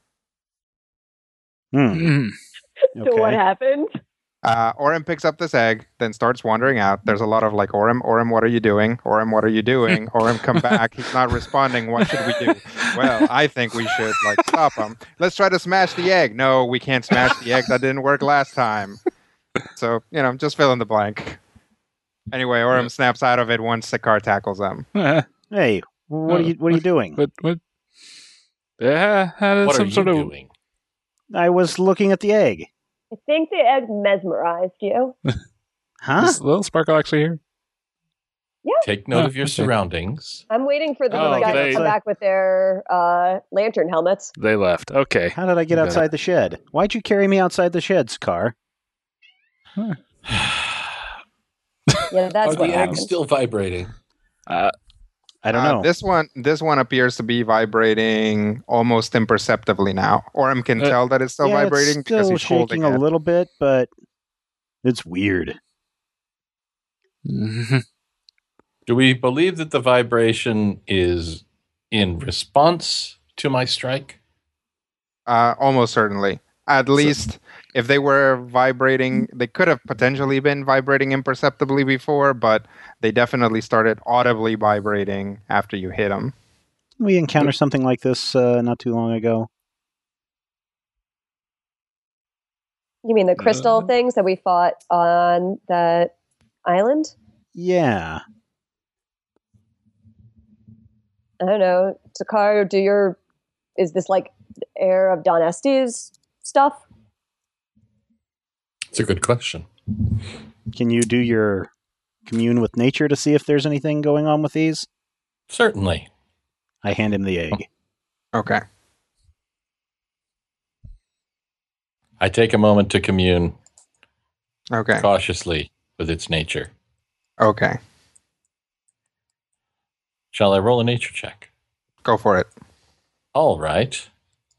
Hmm. Mm. So what Okay. happened? Uh, Orem picks up this egg, then starts wandering out. There's a lot of like, Orem, Orem, what are you doing? Orem, what are you doing? Orem, come back. He's not responding. What should we do? Well, I think we should like stop them. Let's try to smash the egg. No, we can't smash the egg. That didn't work last time. So, you know, just fill in the blank. Anyway, Orem Yeah. snaps out of it once Sakar tackles him. Hey, what are you what are you doing? What? What? Yeah, had What are some you sort of. doing? I was looking at the egg. I think the egg mesmerized you. Huh? Is little Sparkle actually here? Take note Oh, of your okay. surroundings. I'm waiting for the Oh, guys they- to come back with their uh, lantern helmets. They left. Okay. How did I get Got it. outside the shed? Why'd you carry me outside the shed's car? Yeah, that's Are what the happened. eggs still vibrating? Uh, I don't Uh, know. This one, this one appears to be vibrating almost imperceptibly now. Orem can Uh, tell that it's still yeah, vibrating it's because still he's holding shaking a it. little bit, but it's weird. Do we believe that the vibration is in response to my strike? Uh, almost certainly. At least, if they were vibrating, they could have potentially been vibrating imperceptibly before, but they definitely started audibly vibrating after you hit them. We encountered something like this uh, not too long ago. You mean the crystal Uh, things that we fought on that island? Yeah. I don't know. Sakar, do your is this like air of Don Estes stuff? It's a good question. Can you do your commune with nature to see if there's anything going on with these? Certainly. I hand him the egg. Okay. I take a moment to commune Okay. cautiously with its nature. Okay. Shall I roll a nature check? Go for it. All right.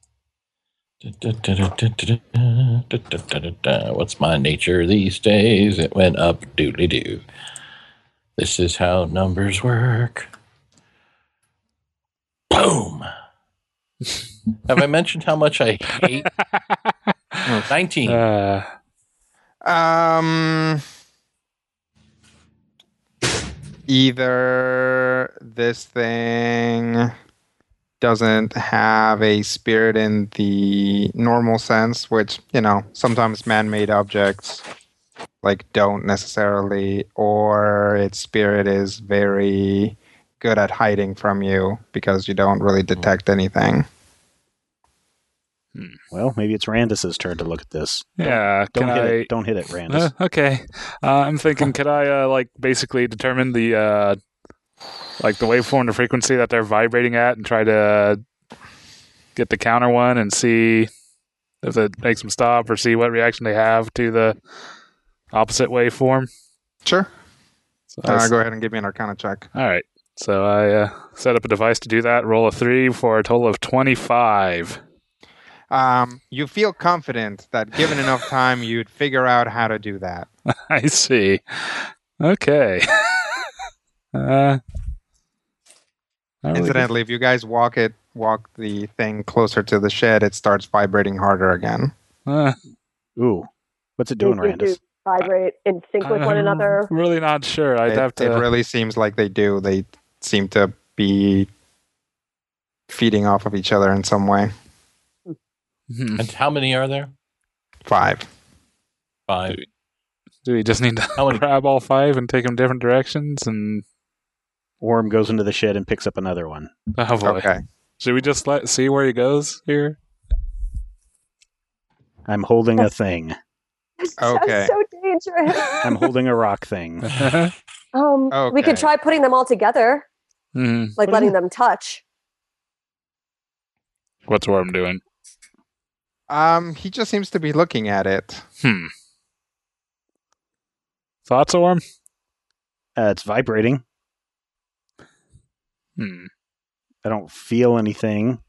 What's my nature these days? It went up doodly doo. This is how numbers work. Boom. Have I mentioned how much I hate nineteen? uh, Um, either this thing doesn't have a spirit in the normal sense, which, you know, sometimes man-made objects like don't necessarily, or its spirit is very good at hiding from you because you don't really detect anything. Well, maybe it's Randus's turn to look at this. yeah. Don't can hit I, it. Don't hit it, Randus. Uh, okay. Uh, I'm thinking, could I uh, like basically determine the uh, like the waveform, the frequency that they're vibrating at, and try to get the counter one and see if it makes them stop or see what reaction they have to the opposite waveform. Sure. So I Uh, s- go ahead and give me an Arcana check. All right. So I uh, set up a device to do that. Roll a three for a total of twenty-five. Um, you feel confident that given enough time, you'd figure out how to do that. I see. Okay. uh, not really Incidentally, if you guys walk it, walk the thing closer to the shed, it starts vibrating harder again. good. Uh, Ooh. What's it doing, Do- do- Randus? do Vibrate in sync with one I'm another. Really not sure. I'd it, have to. it really seems like they do. They seem to be feeding off of each other in some way. Hmm. And how many are there? Five. Five. Do we just need to How many? grab all five and take them different directions? And Orm goes into the shed and picks up another one. oh boy, Okay. should we just let see where he goes here? I'm holding a thing. Okay. That's so dangerous. I'm holding a rock thing. Um, we could Okay. try putting them all together, Hmm. like What letting is them touch. What's Worm doing? Um, he just seems to be looking at it. Hmm. Thoughts, Worm? Uh, it's vibrating. Hmm. I don't feel anything.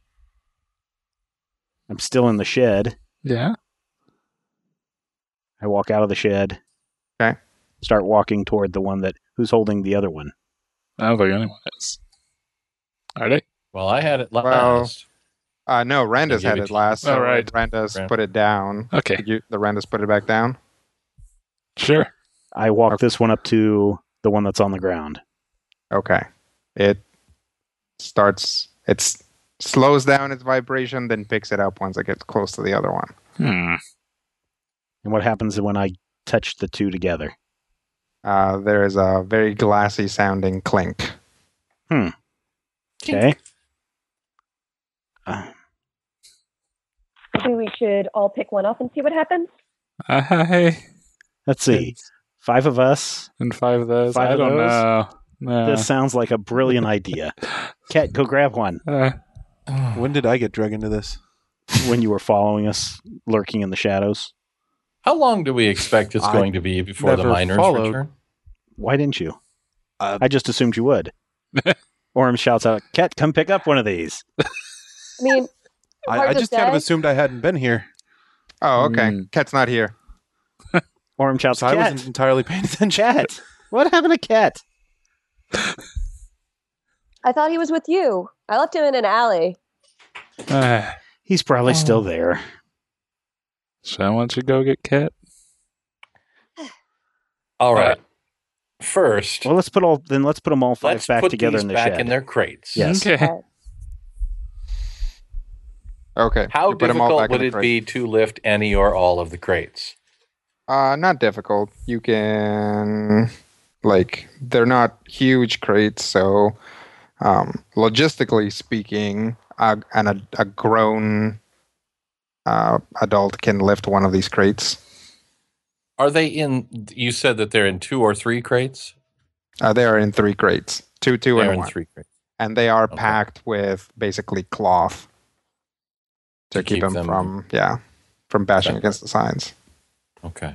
I'm still in the shed. Yeah. I walk out of the shed. Okay. Start walking toward the one that who's holding the other one. I don't think anyone is. Are they? Well, I had it last. Well, Uh, no, Randus They gave had it it to- last. So Oh, right. Randus Ran- put it down. Okay. Did you, the Randus put it back down? Sure. I walk this one up to the one that's on the ground. Okay. It starts. It's slows down its vibration, then picks it up once it gets close to the other one. Hmm. And what happens when I touch the two together? Uh, there is a very glassy sounding clink. Hmm. Okay. Uh, Maybe we should all pick one up and see what happens. I let's see. Five of us. and five of those. Five I of don't those? know. No. This sounds like a brilliant idea. Cat, go grab one. Uh, When did I get drug into this? When you were following us, lurking in the shadows. How long do we expect it's I going to be before the never miners followed. return? Why didn't you? Uh, I just assumed you would. Orm shouts out, Cat, come pick up one of these. I mean, I, hard I to just kind of say. assumed I hadn't been here. Oh, okay. Hmm. Cat's not here. Orm shouts, So I Cat, wasn't entirely paying attention. Cat. What happened to Cat? I thought he was with you. I left him in an alley. uh, He's probably still there. so I want you to go get Cat. All right. First, Well, let's put all then. Let's put them all five let's back put together these in the back shed. in their crates. Yes. Okay. Uh, Okay. How you put 'em all difficult back in would the it crate. be to lift any or all of the crates? Uh, not difficult. You can, like, they're not huge crates, so um, logistically speaking, a, an, a, a grown uh, adult can lift one of these crates. Are they in? You said that they're in two or three crates. Uh, they are in three crates, two, two, They're and in one, three crates. and they are Okay. packed with basically cloth to, To keep, keep them, them from, yeah, from bashing separate. against the signs. Okay.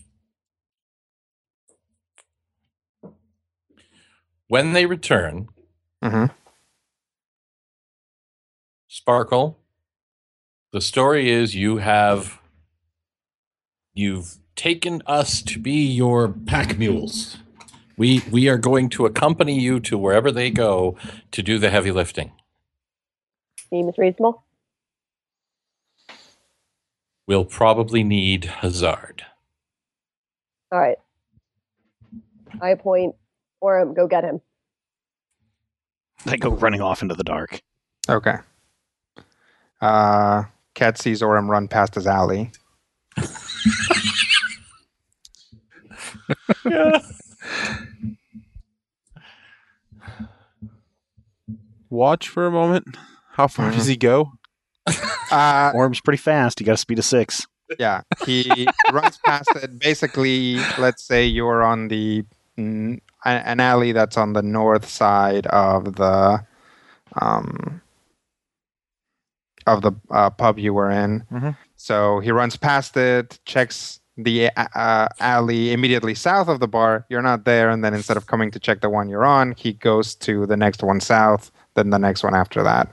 When they return, hmm Sparkle, the story is you have you've taken us to be your pack mules. We we are going to accompany you to wherever they go to do the heavy lifting. seems reasonable. We'll probably need Hazard. All right. I appoint Orem, go get him. They go running off into the dark. Okay. Uh, Cat sees Orem run past his alley. Watch for a moment. How far Mhm. does he go? Uh, Orm's pretty fast. You got a speed of six. yeah, he runs past it. Basically, let's say you're on the mm, a- an alley that's on the north side of the um of the uh, pub you were in. Mhm. So he runs past it, checks the uh, alley immediately south of the bar. You're not there, and then instead of coming to check the one you're on, he goes to the next one south, then the next one after that.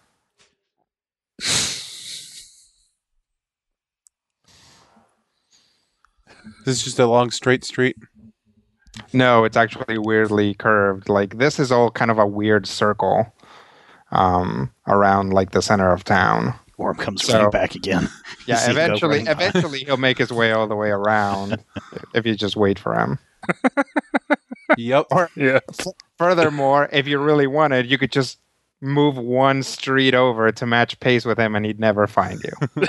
This is just a long straight street. No, it's actually weirdly curved. Like this is all kind of a weird circle um, around like the center of town. Orm comes So- running back again. You Yeah, see him go eventually, running by. eventually he'll make his way all the way around if you just wait for him. Yep. Yeah. Furthermore, if you really wanted, you could just move one street over to match pace with him, and he'd never find you.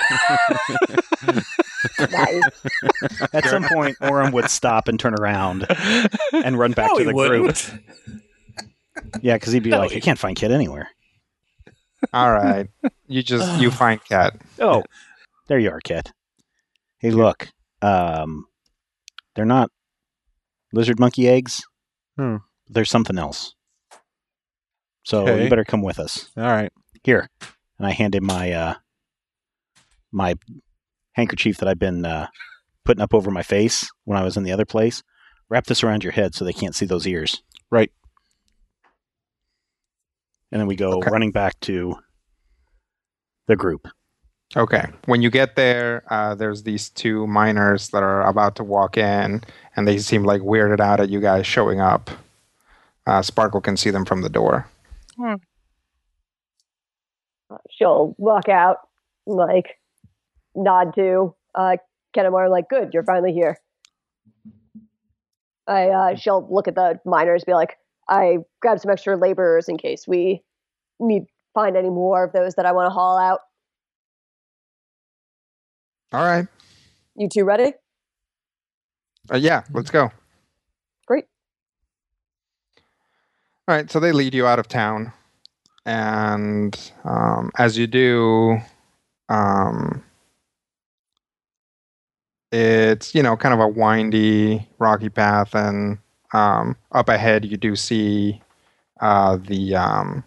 Nice. At some point, Orm would stop and turn around and run back No, to he the group. wouldn't. Yeah, because he'd be No, like, he- I can't find Kid anywhere. All right, you just you find Cat. Oh, there you are, Kid. Hey, look. Um, they're not lizard monkey eggs. Hmm. There's something else. So Okay. you better come with us. All right. Here. And I hand him my uh, my handkerchief that I've been uh, putting up over my face when I was in the other place. Wrap this around your head so they can't see those ears. Right. And then we go Okay. running back to the group. Okay. When you get there, uh, there's these two miners that are about to walk in, and they seem like weirded out at you guys showing up. Uh, Sparkle can see them from the door. She'll walk out, like, nod to uh, Kenamar, like, good, you're finally here. I uh, she'll look at the miners, be like, I grabbed some extra laborers in case we need find any more of those that I want to haul out. All right. You two ready? Uh, yeah, let's go. Great. All right, so they lead you out of town, and um, as you do, um, it's, you know, kind of a windy, rocky path, and um, up ahead you do see uh, the um,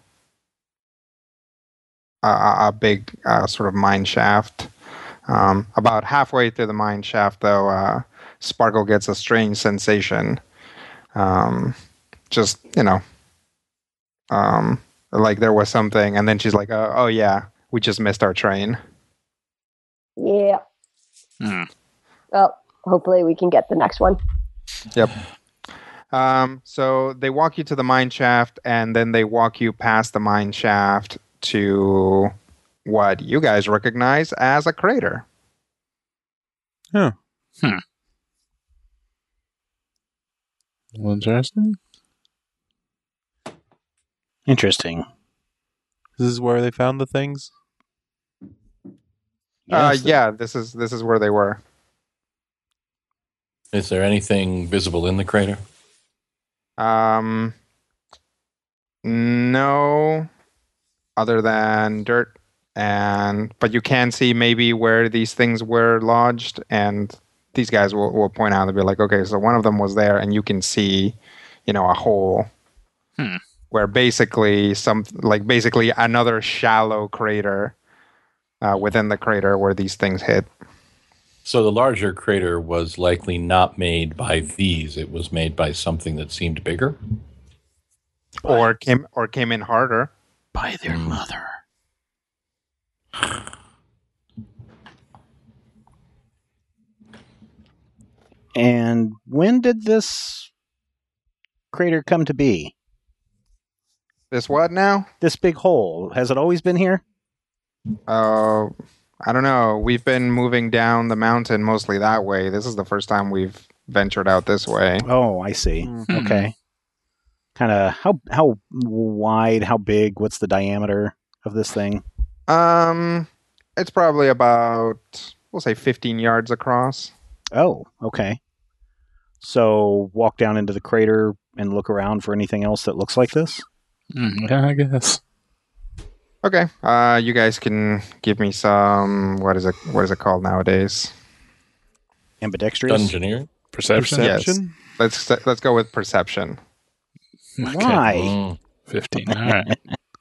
a, a big uh, sort of mine shaft. Um, about halfway through the mine shaft, though, uh, Sparkle gets a strange sensation. Um, just, you know, um, like there was something, and then she's like, oh, oh yeah, we just missed our train. Yeah. Hmm. Well, hopefully we can get the next one. Yep. Um, so they walk you to the mine shaft, and then they walk you past the mine shaft to what you guys recognize as a crater. Huh. Hmm. Interesting. Interesting. This is where they found the things? Uh, Yes, yeah, this is this is where they were. Is there anything visible in the crater? Um, no, other than dirt, and but you can see maybe where these things were lodged, and these guys will, will point out and be like, okay, so one of them was there, and you can see, you know, a hole Hmm. where basically some like basically another shallow crater uh, within the crater where these things hit. So the larger crater was likely not made by these. It was made by something that seemed bigger. Or came or came in harder. by their Hmm. mother. And when did this crater come to be? This what now? This big hole, has it always been here? Uh, I don't know. We've been moving down the mountain mostly that way. This is the first time we've ventured out this way. Oh, I see. Mhm. Okay. Kind of how how wide, how big, what's the diameter of this thing? Um, it's probably about, we'll say fifteen yards across. Oh, okay. So walk down into the crater and look around for anything else that looks like this? Hmm, yeah, I guess. Okay. Uh, you guys can give me some, what is it, what is it called nowadays? Ambidextrous? Dungeoneer? Perception? Perception? Let's let's go with perception. Okay. Why? Mm. fifteen. All right.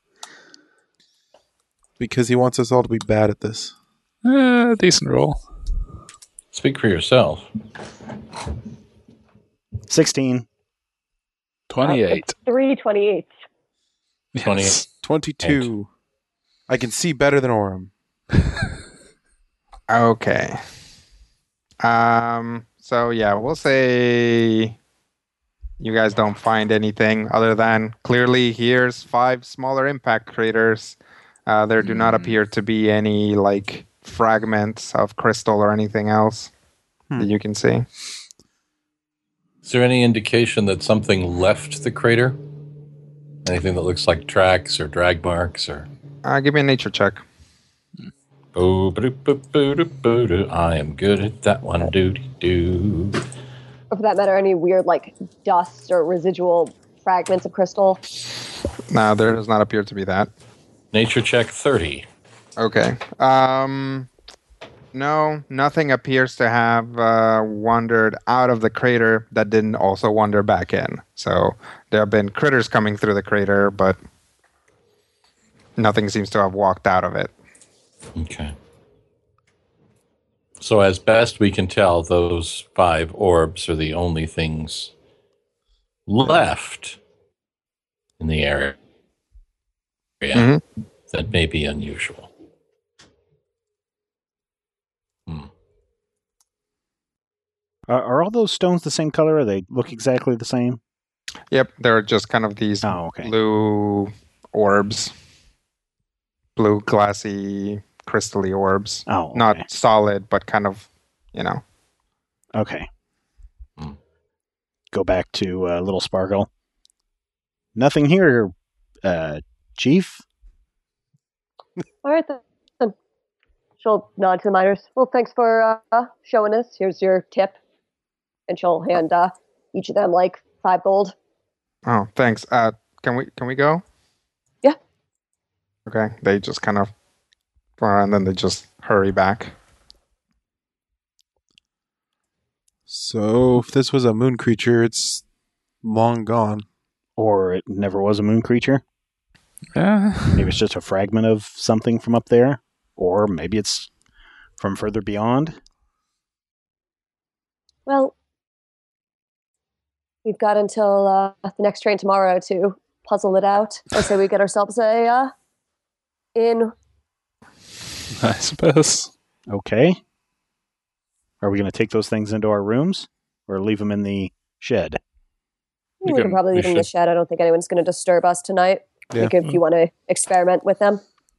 Because he wants us all to be bad at this. Uh, decent roll. Speak for yourself. sixteen. twenty-eight. Three twenty-eight. Yes. twenty-two. I can see better than Orem. Okay. Um. So yeah, we'll say you guys don't find anything other than clearly here's five smaller impact craters. Uh, there do not Hmm. appear to be any like fragments of crystal or anything else Hmm. that you can see. Is there any indication that something left the crater? Anything that looks like tracks or drag marks or... Uh, give me a nature check. Oh, ba-do-ba-ba-do-ba-do. I am good at that one. Do-do-do. Or for that matter, any weird like dust or residual fragments of crystal. No, there does not appear to be that. Nature check thirty. Okay. Um, no, nothing appears to have uh, wandered out of the crater that didn't also wander back in. So there have been critters coming through the crater, but nothing seems to have walked out of it. Okay. So as best we can tell, those five orbs are the only things left in the area Mhm. that may be unusual. Hmm. Are, are all those stones the same color? Or they look exactly the same? Yep, they're just kind of these Oh, okay. blue orbs. Blue, glassy, crystally orbs. Oh, okay. Not solid, but kind of, you know. Okay. Hmm. Go back to uh, Little Sparkle. Nothing here, uh, Chief. All right, then. She'll nod to the miners. Well, thanks for uh, showing us. Here's your tip. And she'll hand uh, each of them like five gold. Oh, thanks. Uh, can we can we go? Yeah. Okay. They just kind of, uh, and then they just hurry back. So if this was a moon creature, it's long gone. Or it never was a moon creature. Yeah. Maybe it's just a fragment of something from up there. Or maybe it's from further beyond. Well, we've got until uh, the next train tomorrow to puzzle it out. I say we get ourselves a uh, inn. I suppose. Okay. Are we going to take those things into our rooms? Or leave them in the shed? We, We can can- probably we leave them in the should- shed. I don't think anyone's going to disturb us tonight. I Yeah. think if you want to experiment with them.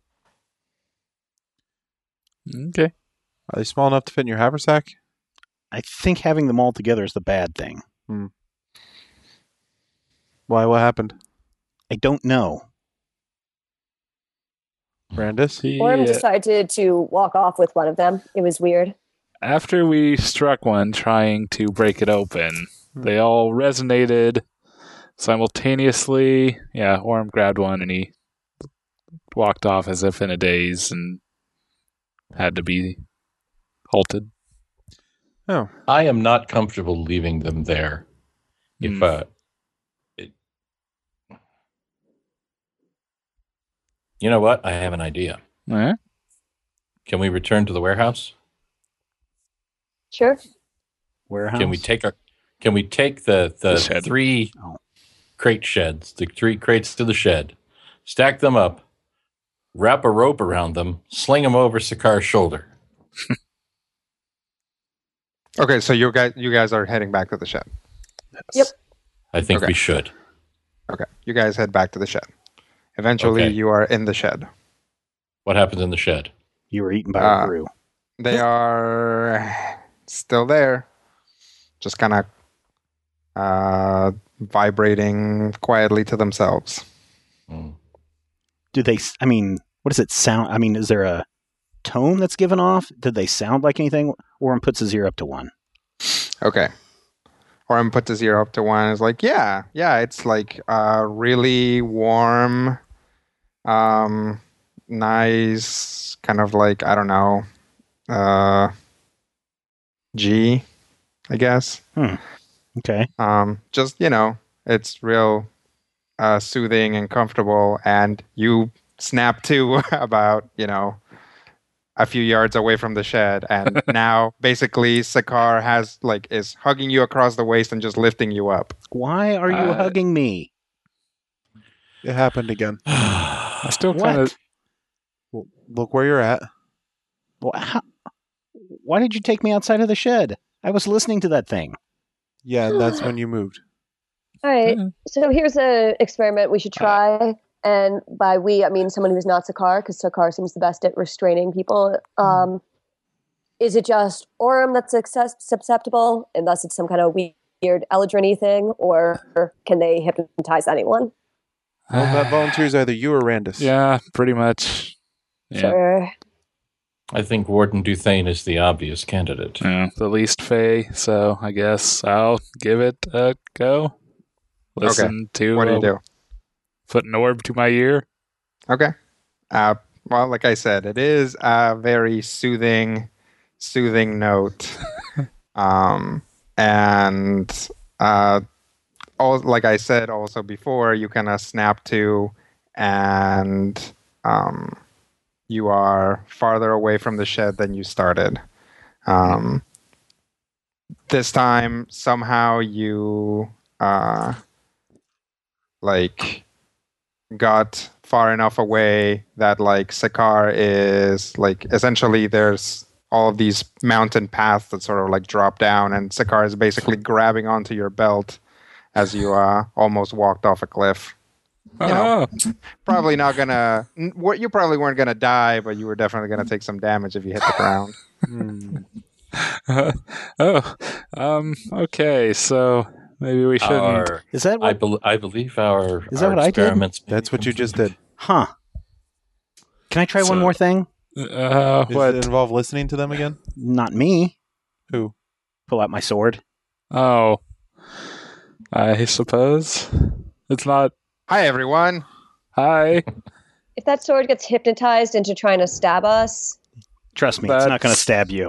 Okay. Are they small enough to fit in your haversack? I think having them all together is the bad thing. Why? What happened? I don't know. Brandis? Orm Yeah. decided to walk off with one of them. It was weird. After we struck one trying to break it open, they all resonated simultaneously. Yeah, Orm grabbed one and he walked off as if in a daze and had to be halted. Oh. I am not comfortable leaving them there. If Hmm. uh, it, you know what, I have an idea. All right. Can we return to the warehouse? Sure. Warehouse? Can we take our? Can we take the the, The shed. three Oh. crate sheds, the three crates to the shed, stack them up, wrap a rope around them, sling them over Sakar's shoulder? Okay, so you guys you guys are heading back to the shed. Yep. I think Okay. we should. Okay, you guys head back to the shed. Eventually, Okay. you are in the shed. What happens in the shed? You were eaten by Uh, a brew. They are still there, just kind of uh, vibrating quietly to themselves. Hmm. Do they, s- I mean, what does it sound? I mean, is there a tone that's given off? Did they sound like anything? Orm puts his ear up to one. Okay. Orm puts his ear up to one and is like, yeah, yeah, it's like uh, really warm, um, nice, kind of like, I don't know, uh, G, I guess. Okay. Um, just, you know, it's real uh, soothing and comfortable. And you snap to about, you know, a few yards away from the shed. And now basically Sakar has like is hugging you across the waist and just lifting you up. Why are you Uh, hugging me? It happened again. I still What? kind of. Well, look where you're at. Well, how, why did you take me outside of the shed? I was listening to that thing. Yeah, and that's when you moved. All right. Yeah. So here's an experiment we should try. And by we, I mean someone who's not Sakar, because Sakar seems the best at restraining people. Um, is it just Orm that's access- susceptible, and thus it's some kind of weird Eldrin-y thing, or can they hypnotize anyone? Well, that volunteers either you or Randus. Yeah, pretty much. Yeah. Sure. I think Warden Duthane is the obvious candidate. Yeah, the least Fey, so I guess I'll give it a go. Listen to What do you uh, do? put an orb to my ear. Okay. Uh, well, like I said, it is a very soothing, soothing note. um, and uh, all, like I said also before, you kind of snap to, and um, you are farther away from the shed than you started. Um, this time, somehow you uh, like got far enough away that like Sakar is like essentially there's all of these mountain paths that sort of like drop down, and Sakar is basically grabbing onto your belt as you uh almost walked off a cliff. You know. Oh, Probably not gonna n- what you probably weren't gonna die, but you were definitely gonna take some damage if you hit the ground. Hmm. oh, um, okay, so maybe we shouldn't. Our, Is that I, what? bel I believe our, Is that our what I did? experiments. That's what you just did. Huh. Can I try So- one more thing? Uh, Does what? it involve listening to them again? Not me. Who? Pull out my sword. Oh, I suppose it's not. Hi, everyone. Hi. If that sword gets hypnotized into trying to stab us, Trust me, it's not going to That's- stab you.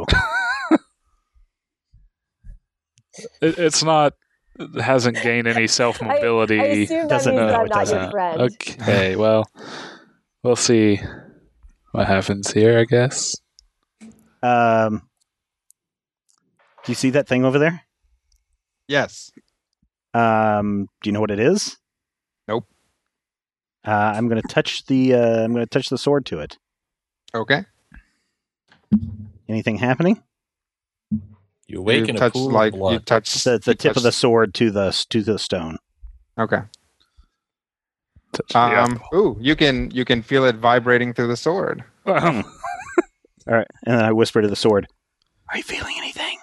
It, it's not. It hasn't gained any self mobility. I assume that Doesn't means know, that I'm it not doesn't. your friend. Okay, well, we'll see what happens here, I guess. Um, do you see that thing over there? Yes. Um, do you know what it is? Nope. Uh, I'm going to touch the. Uh, I'm going to touch the sword to it. Okay. Anything happening? You awaken you a touch pool like of blood. you touch The the you tip of the touch- sword to the to the stone. Okay. Touch the Um. Ooh, you can you can feel it vibrating through the sword. apple. All right, and then I whisper to the sword, "Are you feeling anything?"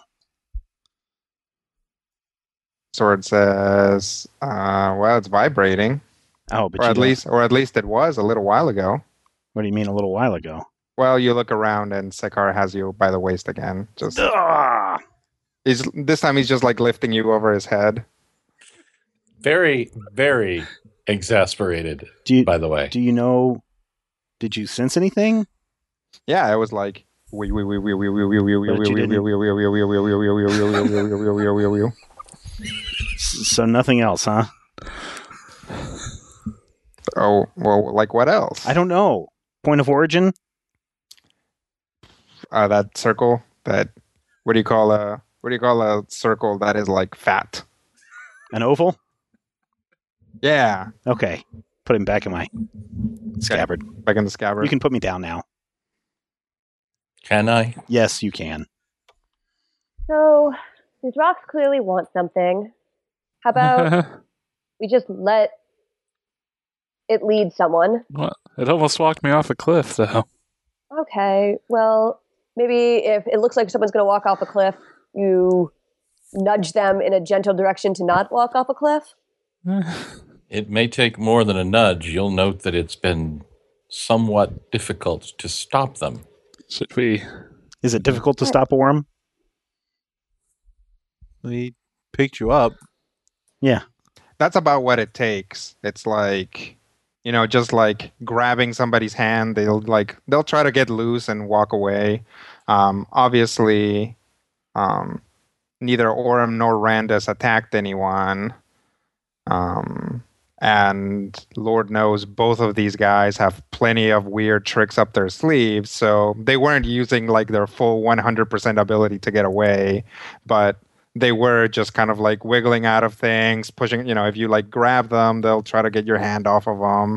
Sword says, uh, "Well, it's vibrating, Oh, but or you at don't- least, or at least it was a little while ago." What do you mean? A little while ago. Well, you look around and Sekar has you by the waist again. Just Ah! he's this time he's just like lifting you over his head. Very, very exasperated, Do you by the way. do you know? Did you sense anything? Yeah, it was like wee wee wee wee wee wee wee wee wee But wee you wee didn't- wee wee wee wee wee wee wee wee wee wee wee wee wee wee wee wee wee. S- So nothing else, huh? Oh well, like what else? I don't know. Point of origin? Uh, that circle. That what do you call a what do you call a circle that is like fat? An oval? Yeah, Okay. Put him back in my scabbard. back in the scabbard. You can put me down now. Can I? Yes, you can. So these rocks clearly want something. How about we just let it lead someone? Well, it almost walked me off a cliff, though. Okay, well, maybe if it looks like someone's going to walk off a cliff, you nudge them in a gentle direction to not walk off a cliff. It may take more than a nudge. You'll note that it's been somewhat difficult to stop them. Should we? Is it difficult to stop a worm? He picked you up. Yeah. That's about what it takes. It's like, you know, just like grabbing somebody's hand. They'll like they'll try to get loose and walk away. Um, obviously, um, neither Orem nor Randus attacked anyone. Um, and Lord knows both of these guys have plenty of weird tricks up their sleeves. So they weren't using like their full one hundred percent ability to get away, but they were just kind of like wiggling out of things, pushing, you know, if you like grab them, they'll try to get your hand off of them.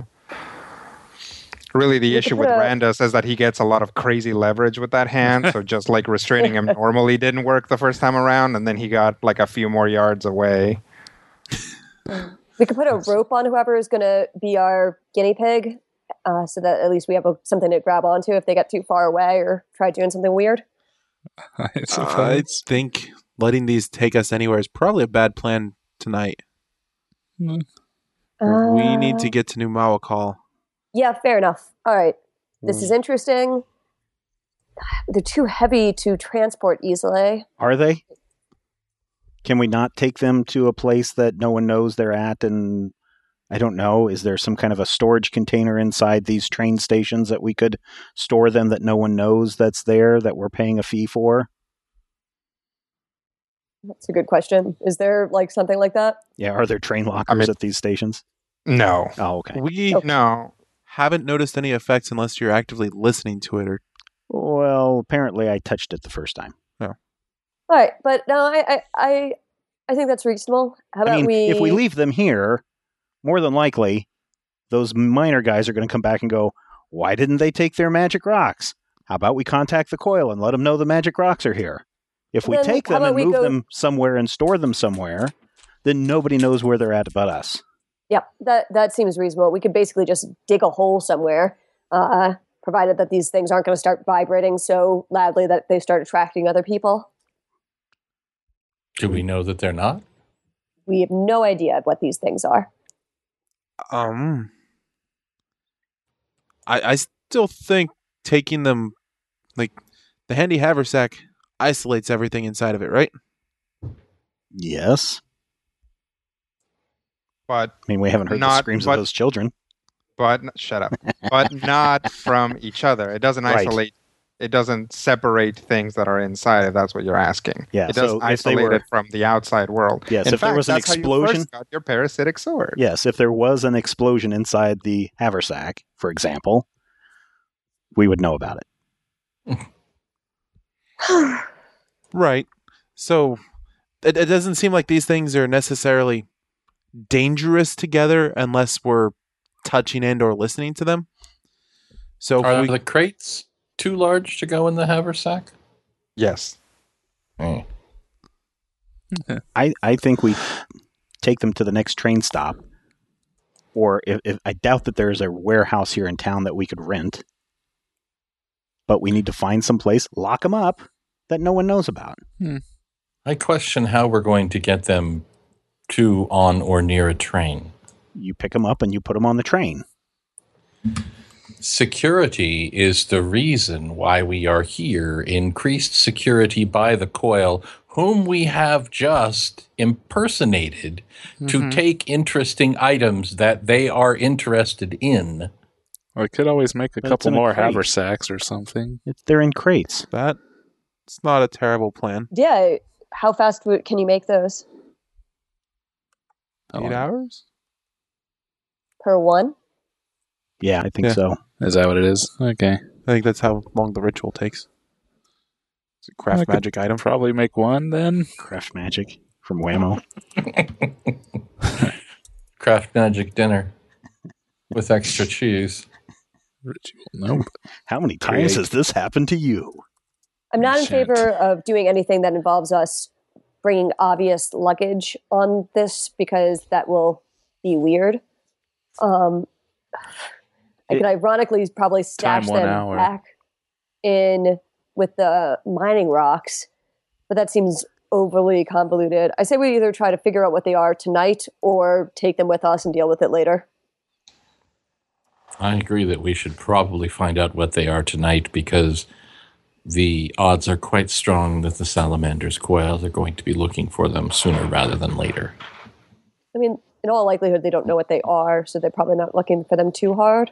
Really, the You issue could with put a- Randus is that he gets a lot of crazy leverage with that hand. So just like restraining him normally didn't work the first time around. And then he got like a few more yards away. We could put a rope on whoever is going to be our guinea pig, uh, so that at least we have a, something to grab onto if they get too far away or try doing something weird. I I suppose. think letting these take us anywhere is probably a bad plan tonight. Hmm. we need to Uh, get to New Mawakal. Yeah, fair enough. All right. This is interesting. They're too heavy to transport easily. Are they? Can we not take them to a place that no one knows they're at? And I don't know, is there some kind of a storage container inside these train stations that we could store them that no one knows that's there, that we're paying a fee for? That's a good question. Is there like something like that? Yeah, are there train lockers mean- at these stations? No. Oh, okay. We Okay. No. haven't noticed any effects unless you're actively listening to it. Or Well, apparently I touched it the first time. All right, but no, I I I, I think that's reasonable. How about I mean, we if we leave them here, more than likely, those miner guys are going to come back and go, why didn't they take their magic rocks? How about we contact the coil and let them know the magic rocks are here? If we Then take how them about and we move go- them somewhere and store them somewhere, then nobody knows where they're at but us. Yeah, that that seems reasonable. We could basically just dig a hole somewhere, uh, provided that these things aren't going to start vibrating so loudly that they start attracting other people. Do we know that they're not? We have no idea what these things are. um, I, I s- still think taking them, like, the handy haversack isolates everything inside of it, right? Yes. But I mean, we haven't heard the Not- screams but- of those children. but shut up. But not from each other. It doesn't Right. isolate. It doesn't separate things that are inside. If that's what you're asking. Yeah, It does so if they isolate were- it from the outside world. Yes, In if there fact, was an that's how you explosion- first got your parasitic sword. Yes, if there was an explosion inside the haversack, for example, we would know about it. Right. So it, it doesn't seem like these things are necessarily dangerous together unless we're touching and or listening to them. So if Are we, the crates too large to go in the haversack? Yes. Hmm. I, I think we take them to the next train stop, or if, if I doubt that there's a warehouse here in town that we could rent, but we need to find some place, lock them up, that no one knows about. I question how we're going to get them to, on, or near a train. You pick them up and you put them on the train. Security is the reason why we are here. Increased security by the Coil, whom we have just impersonated to take interesting items that they are interested in. We could always make a But it's couple in a more crate. haversacks or something. It's, they're in crates. that it's not a terrible plan. Yeah. How fast would, can you make those How Eight long- hours? per one? Yeah, I think Yeah. so. Is that what it is? Okay. I think that's how long the ritual takes. It's a craft I could magic item. Probably make one then. Craft magic from Whammo. Craft magic dinner with extra cheese. Ritual. Nope. How many times Create. has this happened to you? I'm not in Shan't. favor of doing anything that involves us bringing obvious luggage on this because that will be weird. Um, I It- could ironically probably stash Time one them hour. back in with the mining rocks, but that seems overly convoluted. I say we either try to figure out what they are tonight or take them with us and deal with it later. I agree that we should probably find out what they are tonight because the odds are quite strong that the Salamander's Coils are going to be looking for them sooner rather than later. I mean, in all likelihood, they don't know what they are, so they're probably not looking for them too hard.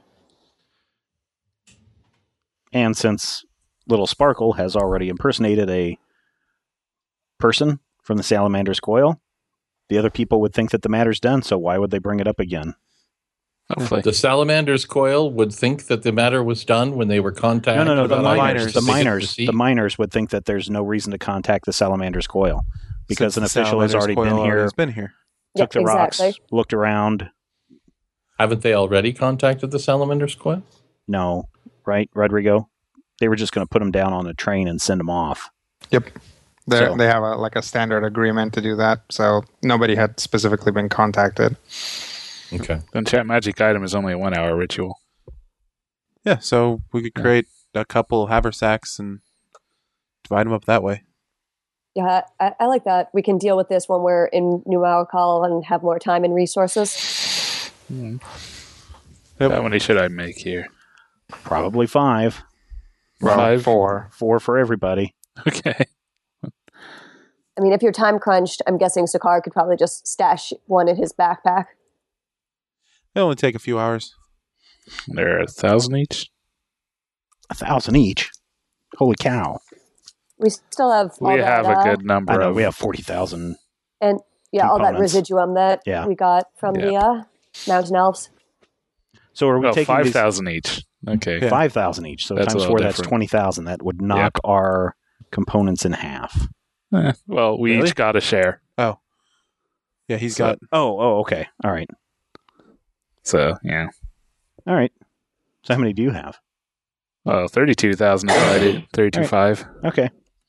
And since Little Sparkle has already impersonated a person from the Salamander's Coil, the other people would think that the matter's done, so why would they bring it up again? Hopefully. The Salamander's Coil would think that the matter was done when they were No, contacted. no, no, the about miners, items the that they didn't miners, receive. the miners would think that there's no reason to contact the Salamander's Coil because Since an the official has Salamander's already Coil been here, has been here. took the Yeah, exactly. rocks, looked around. Haven't they already contacted the Salamander's Coil? No, right, Rodrigo? They were just going to put them down on a train and send them off. Yep. They So- they have a, like a standard agreement to do that. So nobody had specifically been contacted. Okay. The enchant magic item is only a one hour ritual. Yeah, so we could create a couple haversacks and divide them up that way. Yeah, I, I like that. We can deal with this when we're in New Marikal and have more time and resources. Hmm. Yep. How many should I make here? Probably five, Well, Five. four. four for everybody. Okay. I mean, if you're time crunched, I'm guessing Sakar could probably just stash one in his backpack. It'll only take a few hours. They're a thousand each. A thousand each. Holy cow! We still have all We that, have a uh, good number I know of. we have forty thousand. and yeah, all that components. residuum that Yeah. we got from the uh, mountain elves. So are we Oh, taking five these thousand each. Okay. Yeah. five thousand each? So That's a times little four, that's different. twenty thousand. That would knock our components in half. Eh, well, we Really? each got a share. Yeah, he's So- got Oh, oh, okay. All right, So, yeah. all right. So how many do you have? Well, thirty-two thousand divided. thirty-two Alright. five. Okay.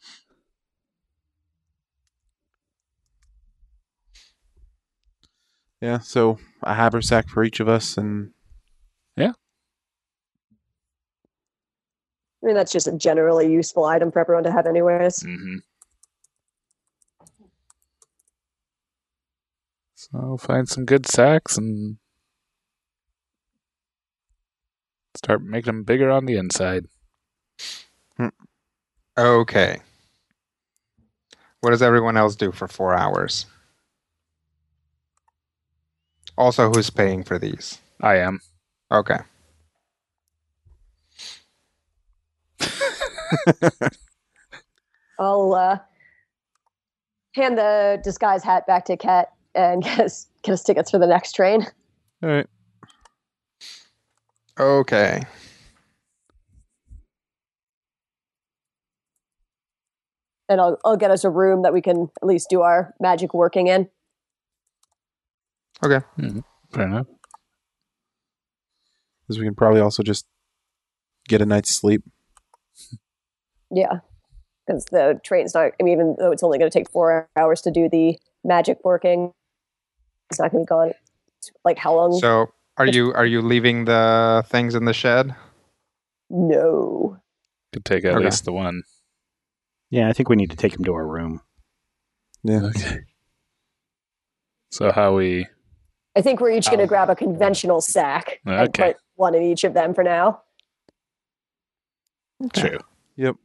yeah, so a haversack for each of us, and I mean, that's just a generally useful item for everyone to have anyways. Mm-hmm. So find some good sacks and Start making them bigger on the inside. Okay. What does everyone else do for four hours? Also, who's paying for these? I am. Okay. I'll uh, hand the disguise hat back to Ket and get us, get us tickets for the next train. All right. Okay. And I'll, I'll get us a room that we can at least do our magic working in. Okay. Mm-hmm. Fair enough. Because we can probably also just get a night's sleep. Yeah. Because the train's not, I mean, even though it's only going to take four hours to do the magic working, it's not going to be gone. Like, how long? So, are you are you leaving the things in the shed? No. Could take at Okay. least the one. Yeah, I think we need to take him to our room. Yeah. Okay. So how we... I think we're each going to Oh. grab a conventional sack and Okay. put one in each of them for now. True. Yep.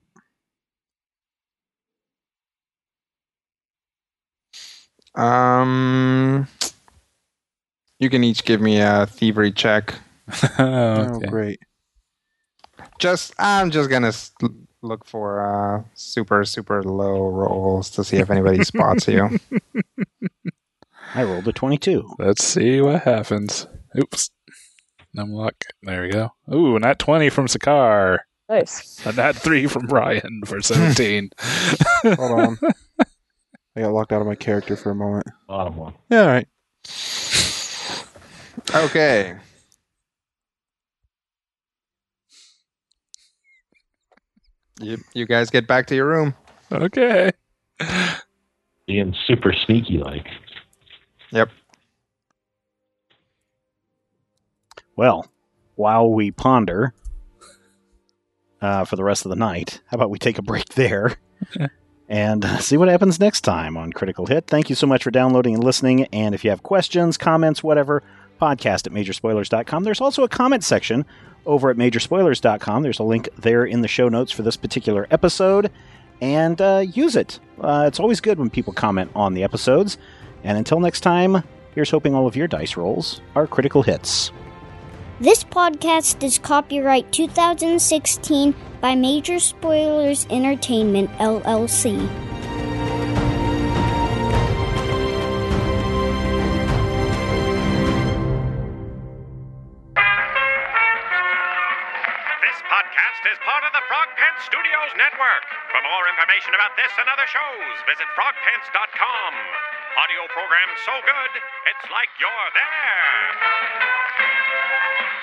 Um, you can each give me a thievery check. Oh, Okay. great. Just, I'm just gonna s- look for uh, super super low rolls to see if anybody spots you. I rolled a twenty-two. Let's see what happens. Oops. No luck. There we go. Ooh, not twenty from Sakar. Nice. A nat three from Ryan for seventeen. Hold on. I got locked out of my character for a moment. Bottom one. Yeah, all right. Okay. You you guys get back to your room. Okay. Being super sneaky like. Yep. Well, while we ponder uh, for the rest of the night, how about we take a break there and uh, see what happens next time on Critical Hit. Thank you so much for downloading and listening. And if you have questions, comments, whatever, podcast at major spoilers dot com. There's also a comment section over at major spoilers dot com. There's a link there in the show notes for this particular episode. And uh, use it. Uh, it's always good when people comment on the episodes. And until next time, here's hoping all of your dice rolls are critical hits. This podcast is copyright two thousand sixteen by Major Spoilers Entertainment, L L C. This podcast is part of the Frog Pants Studios Network. For more information about this and other shows, visit frog pants dot com. Audio program so good, it's like you're there.